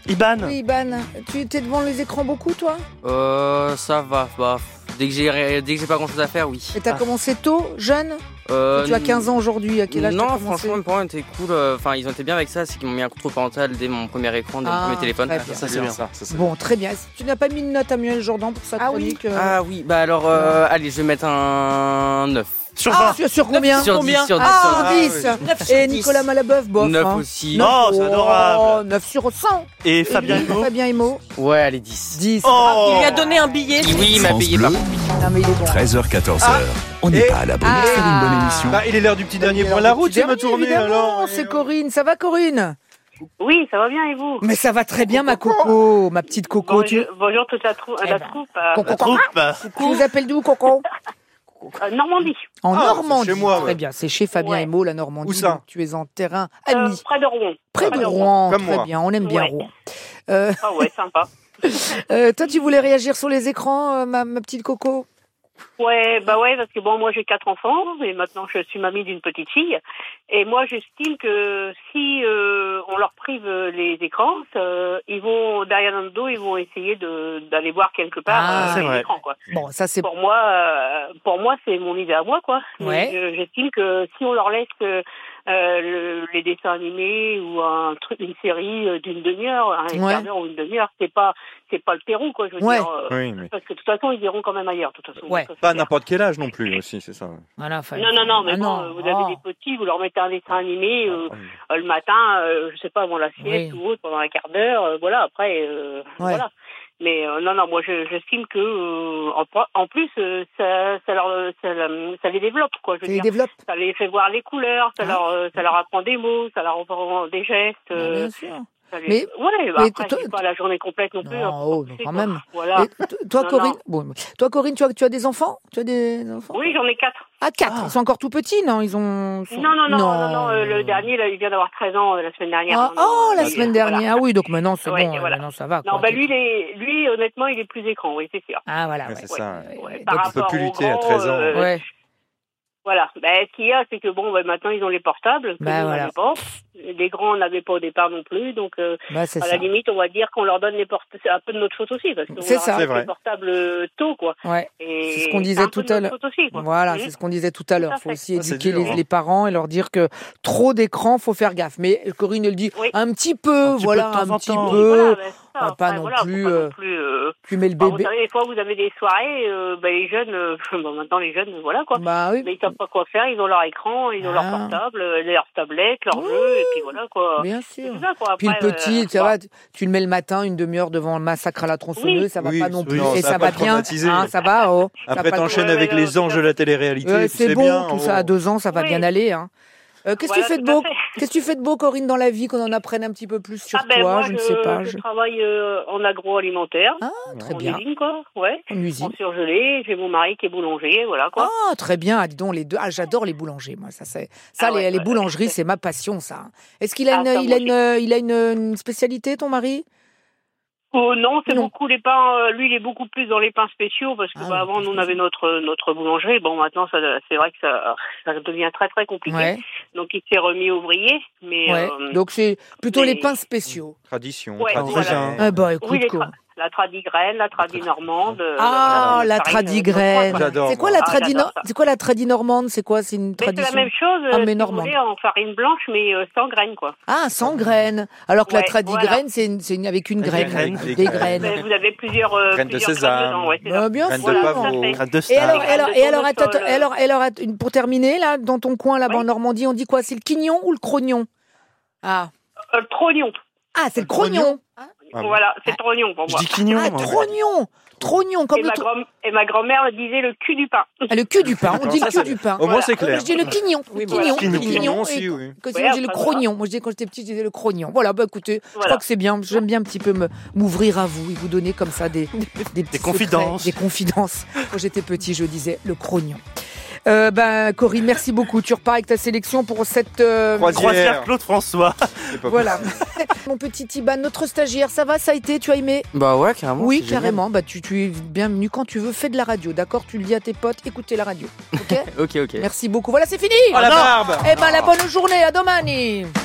Iban. Oui, Iban. Tu étais devant les écrans beaucoup, toi? Euh, ça va, bah, dès que j'ai, dès que j'ai pas grand chose à faire, oui. Et t'as ah. commencé tôt, jeune? euh, Tu as quinze ans aujourd'hui, à quel âge Non, t'as commencé? franchement, mes parents étaient cool. Enfin, euh, ils ont été bien avec ça, c'est qu'ils m'ont mis un contrôle parental dès mon premier écran, dès ah, mon premier téléphone. Ah, ça, c'est bien. Ça, ça, c'est bon, bien. très bien. Tu n'as pas mis une note à Muel Jourdan pour sa ah, chronique oui. euh... Ah oui, bah alors, euh, allez, je vais mettre un neuf. Sur ah, sur, sur combien? Sur combien dix. Sur dix. Ah, sur dix. Ah, oui. Et Nicolas Malaboeuf, bof. neuf hein. aussi. neuf. Oh, c'est adorable. Oh, neuf sur cent. Et Fabien Imo Fabien Imo Ouais, allez, dix. dix. Oh. Ah, il lui a donné un billet. Oui, il m'a payé par contre. Non, mais il est bon. treize heures, quatorze heures. Ah. On n'est pas à l'abri de faire une bonne émission. Bah, il est l'heure du petit dernier point la route, c'est ma tournée alors. C'est Corinne. Ça va, Corinne? Oui, ça va bien et vous? Mais ça va très bien, ma Coco, ma petite Coco. Bonjour, tu... bonjour toute la, trou- eh la ben, troupe. Coco, la troupe. Tu vous appelles d'où, Coco? Euh, Normandie. En ah, Normandie. Chez moi, ouais. Très bien, c'est chez Fabien ouais. Emo, la Normandie. Où ça? Tu es en terrain ami. Euh, près de Rouen. Près, près de, de Rouen, Rouen. Très moi. Bien, on aime bien ouais. Rouen. Euh... Ah ouais, sympa. euh, toi, tu voulais réagir sur les écrans, euh, ma, ma petite Coco? Ouais, bah ouais, parce que bon, moi j'ai quatre enfants et maintenant je suis mamie d'une petite fille. Et moi j'estime que si euh, on leur prive les écrans, euh, ils vont derrière notre dos, ils vont essayer de d'aller voir quelque part ah, euh, c'est les vrai. écrans, quoi. Bon, ça c'est pour moi. Euh, pour moi, c'est mon idée à moi, quoi. Ouais. Mais j'estime que si on leur laisse euh, le, les dessins animés ou un truc, une série d'une demi-heure, un ouais. quart d'heure ou une demi-heure, c'est pas c'est pas le Pérou, quoi. Je veux ouais. dire, euh, oui, mais... parce que de toute façon, ils iront quand même ailleurs, de toute façon. Ouais. Pas à n'importe quel âge non plus aussi, c'est ça. Voilà, non, non, non, mais ah, bon, non. vous avez oh. des petits, vous leur mettez un dessin animé euh, euh, le matin, euh, je sais pas, avant la sieste oui. ou autre, pendant un quart d'heure, euh, voilà. Après, euh, ouais. voilà. Mais euh, non, non, moi je, j'estime que euh, en, en plus euh, ça, ça leur, ça, ça les développe, quoi. Je veux ça dire. les développe. Ça les fait voir les couleurs, ça ah. leur, euh, ça leur apprend des mots, ça leur apprend des gestes. Euh, bien sûr. Les... Mais, ouais, bah mais après, toi, c'est pas la journée complète non plus. Non, hein, oh, non, quand même. Voilà. Et toi, non, Corinne, non. Bon, toi, Corinne, tu as, tu as des enfants? Tu as des enfants? Oui, j'en ai quatre. Ah, quatre. Ah. Ils sont encore tout petits, non? Ils ont. Sont... Non, non, non, non, non, non euh, le dernier, là, il vient d'avoir treize ans euh, la semaine dernière. Ah, non, non, oh, la non, semaine voilà. dernière. Ah oui, donc maintenant c'est ouais, bon. Voilà. Maintenant ça va. Non, quoi, bah lui, les... lui, honnêtement, il est plus écran, oui, c'est sûr. Ah voilà. Ouais, Ouais. c'est ça. Ouais, ouais. Donc on peut plus lutter à treize ans. Euh, ouais. Voilà. Bah, ce qu'il y a, c'est que bon, bah, maintenant ils ont les portables. Que bah, nous, voilà. on pas. Les grands n'avaient pas au départ non plus, donc euh, bah, à ça. la limite, on va dire qu'on leur donne les portables. C'est un peu de notre faute aussi, parce qu'on c'est leur ça. a les portables tôt, quoi. Ouais. Et c'est ce qu'on disait tout à l'heure. Voilà, mmh. c'est ce qu'on disait tout à l'heure. Il faut aussi ça, éduquer dur, les, hein. les parents et leur dire que trop d'écran, faut faire gaffe. Mais Corinne elle dit oui. un petit peu, un petit voilà, peu un petit temps. peu. Voilà, bah, ça, pas, après, non voilà, plus, pas euh, non plus. Euh... Tu mets le Alors, bébé. vous savez, des fois, vous avez des soirées, euh, bah, les jeunes, euh, bon, maintenant les jeunes, voilà quoi. Bah oui. Mais ils savent pas quoi faire, ils ont leur écran, ils ont ah. leur portable, leur tablette, leur oh. jeu, et puis voilà quoi. Bien sûr. C'est ça, quoi. Après, puis le petit, euh, ça va, tu le mets le matin, une demi-heure devant le massacre à la tronçonneuse, oui. ça va oui, pas non plus. non, et ça ça va va pas bien. traumatiser. Hein, ça va, oh. Après, ça t'enchaînes pas... avec ouais, les ouais, anges de la télé-réalité. Ouais, c'est bon, bien, tout oh. ça à deux ans, ça va oui. bien aller. Hein. Euh, qu'est-ce que voilà, tu fais de beau Qu'est-ce que tu fais de beau, Corinne, dans la vie, qu'on en apprenne un petit peu plus sur ah ben, toi? moi, je, je ne sais pas. Je, je... travaille euh, en agroalimentaire. Ah, très en bien. usine, quoi. Ouais. En usine. En surgelé. J'ai mon mari qui est boulanger, voilà quoi. Ah, très bien. Ah, dis donc, les deux. Ah, j'adore les boulangers, moi. Ça, c'est ça. Ah les, ouais, les ouais, boulangeries, ouais. c'est ma passion, ça. Est-ce qu'il a Ah, une, ça, il a moi une, il a une, une spécialité, ton mari? Oh, non, c'est Non. beaucoup les pains. Euh, lui, il est beaucoup plus dans les pains spéciaux parce que Ah, bah, avant, nous, on avait notre notre boulangerie. Bon, maintenant, ça, c'est vrai que ça, ça devient très très compliqué. Ouais. Donc, il s'est remis ouvrier, mais. Ouais. Euh, Donc c'est plutôt mais- les pains spéciaux. Tradition, Ouais, tradition. voilà. Ah bah écoute oui, les quoi. tra- la tradigraine, la tradi normande. euh, Ah, voilà, la farine, tradigraine. euh, J'adore, C'est quoi moi. la Ah, tradi j'adore ça. C'est quoi la tradi normande? C'est quoi? C'est une Mais c'est tradition. la même chose, Ah, euh, mais si vous normande. voulez, en farine blanche, mais euh, sans graines, quoi. Ah, sans graines. Alors que la Ouais, tradigraine, voilà. c'est une, c'est une- avec une Des graine, graines. des, Des graines. Mais vous avez plusieurs, euh, Graines de plusieurs sésame. graines dedans, ouais, c'est Bah, ça. bien Graines sûr. de Voilà, pavot. tout à fait. Graines de Et star. alors, Des et alors, graines et de alors, attends, tournesol, attends, et alors, et alors, att- une- pour terminer, là, dans ton coin, là-bas Oui. en Normandie, on dit quoi? C'est le quignon ou le crognon? Ah. Euh, le trognon. Ah, c'est le crognon. Ah bon. Voilà, c'est le trognon pour Je moi. dis quignon. Ah, moi. trognon. Trognon, comme Et le ma, tro- grand- et ma grand-mère disait le cul du pain. Ah, le cul du pain. On dit Ça, le ça, cul du pain. Au moins, c'est Moi, clair. je dis le quignon. Oui, le voilà. quignon. Quignon. le quignon. Quignon Et aussi, oui. que Oui, sinon, j'ai le après, crognon. Moi, je dis quand j'étais petite, je disais le crognon. Voilà, bah écoutez, je Voilà. crois que c'est bien. J'aime bien un petit peu me, m'ouvrir à vous et vous donner comme ça des, des, petits confidences. secrets, des confidences. Quand j'étais petit, je disais le crognon. Euh, ben, Corinne, merci beaucoup. Tu repars avec ta sélection pour cette... euh, Croisière. Croisière Claude François. C'est pas Voilà. Mon petit Iban, notre stagiaire, ça va? Ça a été? Tu as aimé? Bah ouais, carrément. Oui, c'est génial. carrément. Bah, tu, tu es bienvenu quand tu veux. Fais de la radio, d'accord? Tu le dis à tes potes, écoutez la radio. Ok? Ok, ok. Merci beaucoup. Voilà, c'est fini. Oh, la barbe. Eh ben, la bonne journée. À domani.